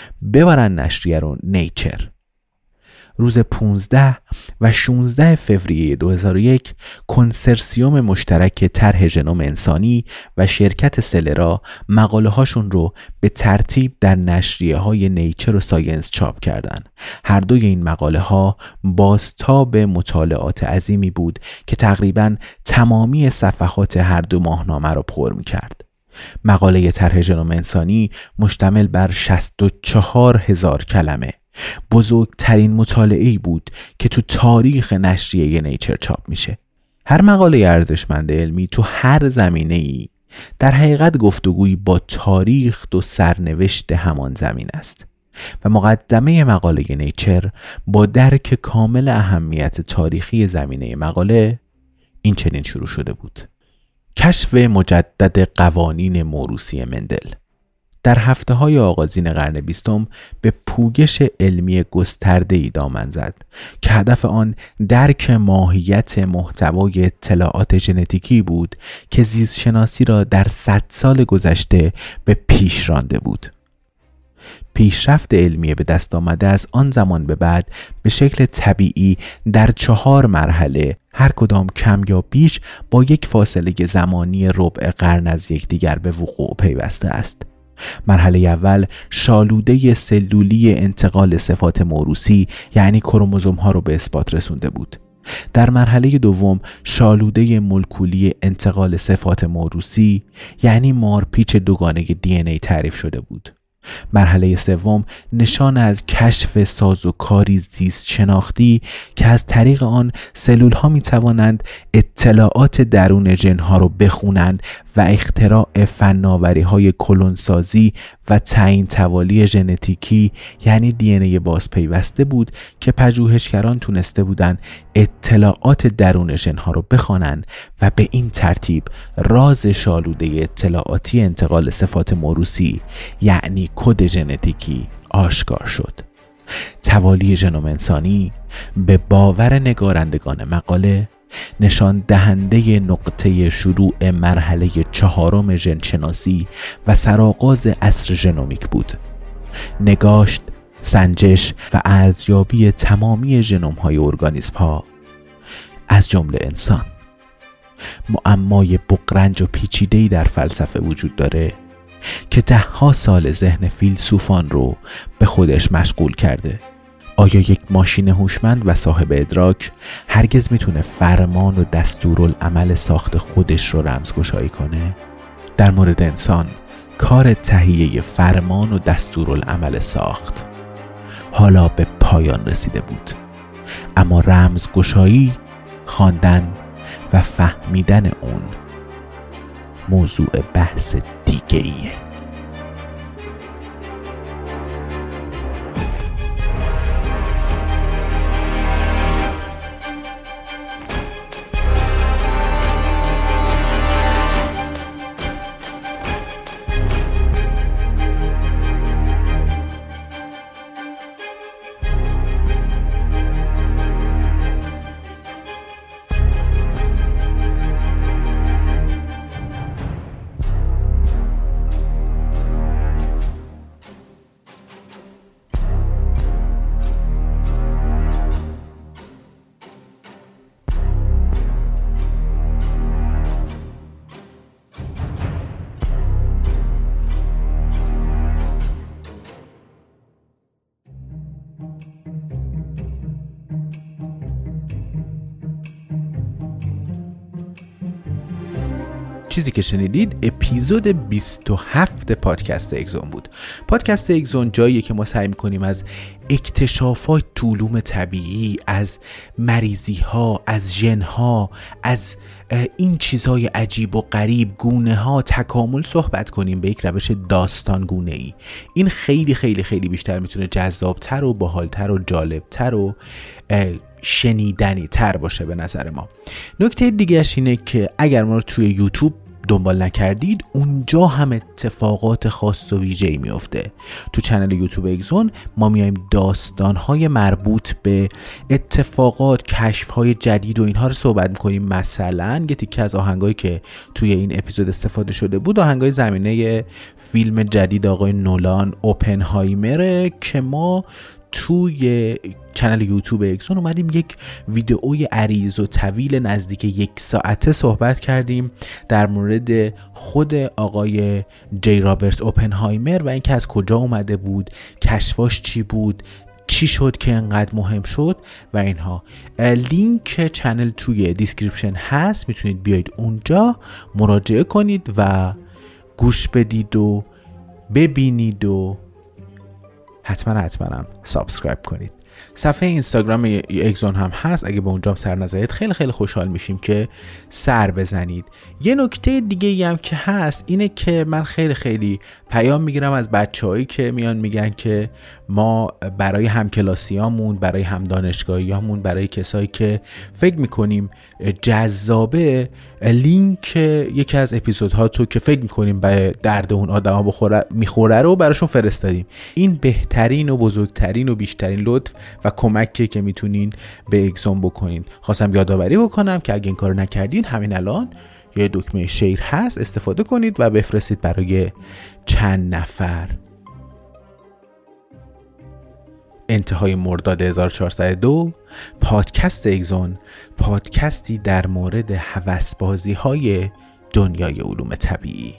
ببرن نشریه رو نیچر. روز پانزده و شانزده فوریه دو هزار و یک کنسرسیوم مشترک طرح ژنوم انسانی و شرکت سلرا مقاله هاشون رو به ترتیب در نشریه های نیچر و ساینس چاپ کردن. هر دوی این مقاله ها بازتاب مطالعات عظیمی بود که تقریباً تمامی صفحات هر دو ماهنامه رو پر می کرد. مقاله طرح ژنوم انسانی مشتمل بر شصت و چهار هزار کلمه، بزرگترین مطالعه‌ای بود که تو تاریخ نشریه نیچر چاپ میشه. هر مقاله ارزشمند علمی تو هر زمینه‌ای در حقیقت گفتگویی با تاریخ و سرنوشت همان زمین است و مقدمه مقاله نیچر با درک کامل اهمیت تاریخی زمینه مقاله این چنین شروع شده بود: کشف مجدد قوانین موروثی مندل. در هفته‌های آغازین قرن بیستم به پوگش علمی گسترده‌ای دامن زد که هدف آن درک ماهیت محتوای اطلاعات ژنتیکی بود که زیستشناسی را در صد سال گذشته به پیش رانده بود. پیشرفت علمی به دست آمده از آن زمان به بعد به شکل طبیعی در چهار مرحله، هر کدام کم یا بیش با یک فاصله زمانی ربع قرن از یکدیگر به وقوع پیوسته است. مرحله اول شالوده سلولی انتقال صفات موروثی یعنی کروموزوم ها رو به اثبات رسونده بود. در مرحله دوم شالوده مولکولی انتقال صفات موروثی یعنی مارپیچ دوگانه دی ان ای تعریف شده بود. مرحله سوم نشان از کشف سازوکاری زیست شناختی که از طریق آن سلول ها می توانند اطلاعات درون ژن ها رو بخونند و اختراع فناوری های کلونسازی و تعیین توالی ژنتیکی یعنی دی ان ای بازپیوسته بود که پژوهشگران تونسته بودند اطلاعات درون ژن ها رو بخوانند و به این ترتیب راز شالوده اطلاعاتی انتقال صفات موروثی یعنی کد ژنتیکی آشکار شد. توالی ژنوم انسانی به باور نگارندگان مقاله نشان دهنده نقطه شروع مرحله چهارم ژن شناسی و سرآغاز عصر ژنومیک بود. نگاشت، سنجش و ارزیابی تمامی ژنوم های ارگانیسم ها از جمله انسان. معمای بغرنج و پیچیده‌ای در فلسفه وجود داره که ده ها سال ذهن فیلسوفان رو به خودش مشغول کرده. آیا یک ماشین هوشمند و صاحب ادراک هرگز میتونه فرمان و دستورالعمل ساخت خودش رو رمزگشایی کنه؟ در مورد انسان کار تهیه فرمان و دستورالعمل ساخت حالا به پایان رسیده بود، اما رمزگشایی، خواندن و فهمیدن اون موضوع بحث دیگه ایه. چیزی که شنیدید اپیزود بیست و هفت پادکست اگزون بود. پادکست اگزون جاییه که ما سعی می‌کنیم از اکتشافات تو علوم طبیعی، از مریضی ها، از ژن ها، از این چیزهای عجیب و غریب، گونه ها، تکامل صحبت کنیم به یک روش داستان گونه ای. این خیلی خیلی خیلی بیشتر میتونه جذابتر و باحالتر و جالبتر و شنیدنی تر باشه به نظر ما. نکته دیگه اش اینه که اگر ما رو توی یوتیوب دنبال نکردید، اونجا هم اتفاقات خاص و ویژه‌ای میفته. تو کانال یوتیوب اگزون ما میایم داستان‌های مربوط به اتفاقات، کشف‌های جدید و اینها رو صحبت می‌کنیم. مثلا یه تیکه از آهنگایی که توی این اپیزود استفاده شده بود، آهنگای زمینه فیلم جدید آقای نولان اوپنهایمر که ما توی کانال یوتیوب اگزون اومدیم یک ویدئوی عریض و طویل نزدیک یک ساعته صحبت کردیم در مورد خود آقای جی رابرت اوپنهایمر و اینکه از کجا اومده بود، کشفاش چی بود، چی شد که انقدر مهم شد و اینها. لینک چنل توی دیسکریپشن هست، میتونید بیاید اونجا مراجعه کنید و گوش بدید و ببینید و حتما حتما سابسکرایب کنید. صفحه اینستاگرام اگزون هم هست، اگه به اونجا سر نزنید خیلی خیلی خوشحال میشیم که سر بزنید. یه نکته دیگه ای هم که هست اینه که من خیلی خیلی پیام میگیرم از بچه‌هایی که میان میگن که ما برای همکلاسیامون، برای هم دانشگاهیامون، برای کسایی که فکر میکنیم جذابه، لینک یکی از اپیزودها تو که فکر میکنیم به درد اون آدما بخوره میخوره رو براشون فرستادیم. این بهترین و بزرگترین و بیشترین لطف و کمکی که میتونین به اگزون بکنین. خواستم یادآوری بکنم که اگه این کارو نکردین همین الان یه دکمه شیر هست، استفاده کنید و بفرستید برای چند نفر. انتهای مرداد هزار و چهارصد و دو، پادکست اگزون، پادکستی در مورد هوسبازی های دنیای علوم طبیعی.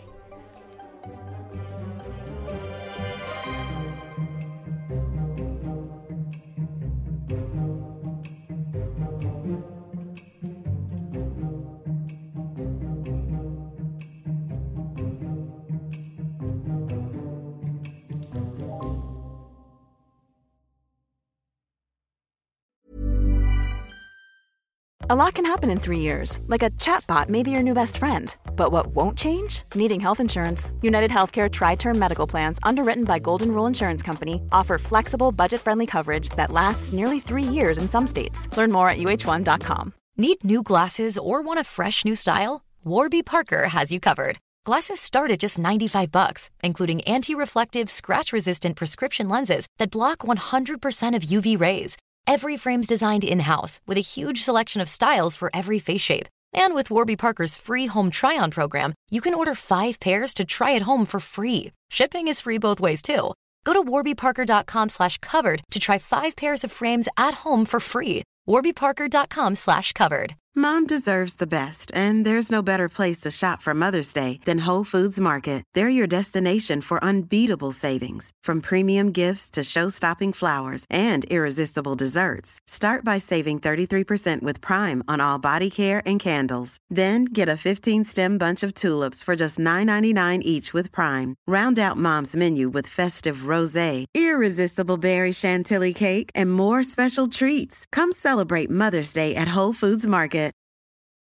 A lot can happen in three years, like a chatbot may be your new best friend. But what won't change? Needing health insurance. United Healthcare Tri-Term Medical Plans, underwritten by Golden Rule Insurance Company, offer flexible, budget-friendly coverage that lasts nearly three years in some states. Learn more at U H one dot com. Need new glasses or want a fresh new style? Warby Parker has you covered. Glasses start at just ninety-five bucks, including anti-reflective, scratch-resistant prescription lenses that block one hundred percent of U V rays. Every frame's designed in-house with a huge selection of styles for every face shape. And with Warby Parker's free home try-on program, you can order five pairs to try at home for free. Shipping is free both ways, too. Go to warbyparker.com slash covered to try five pairs of frames at home for free. warbyparker.com slash covered. Mom deserves the best, and there's no better place to shop for Mother's Day than Whole Foods Market. They're your destination for unbeatable savings, from premium gifts to show-stopping flowers and irresistible desserts. Start by saving thirty-three percent with Prime on all body care and candles. Then get a fifteen-stem bunch of tulips for just nine ninety-nine each with Prime. Round out Mom's menu with festive rosé, irresistible berry chantilly cake, and more special treats. Come celebrate Mother's Day at Whole Foods Market.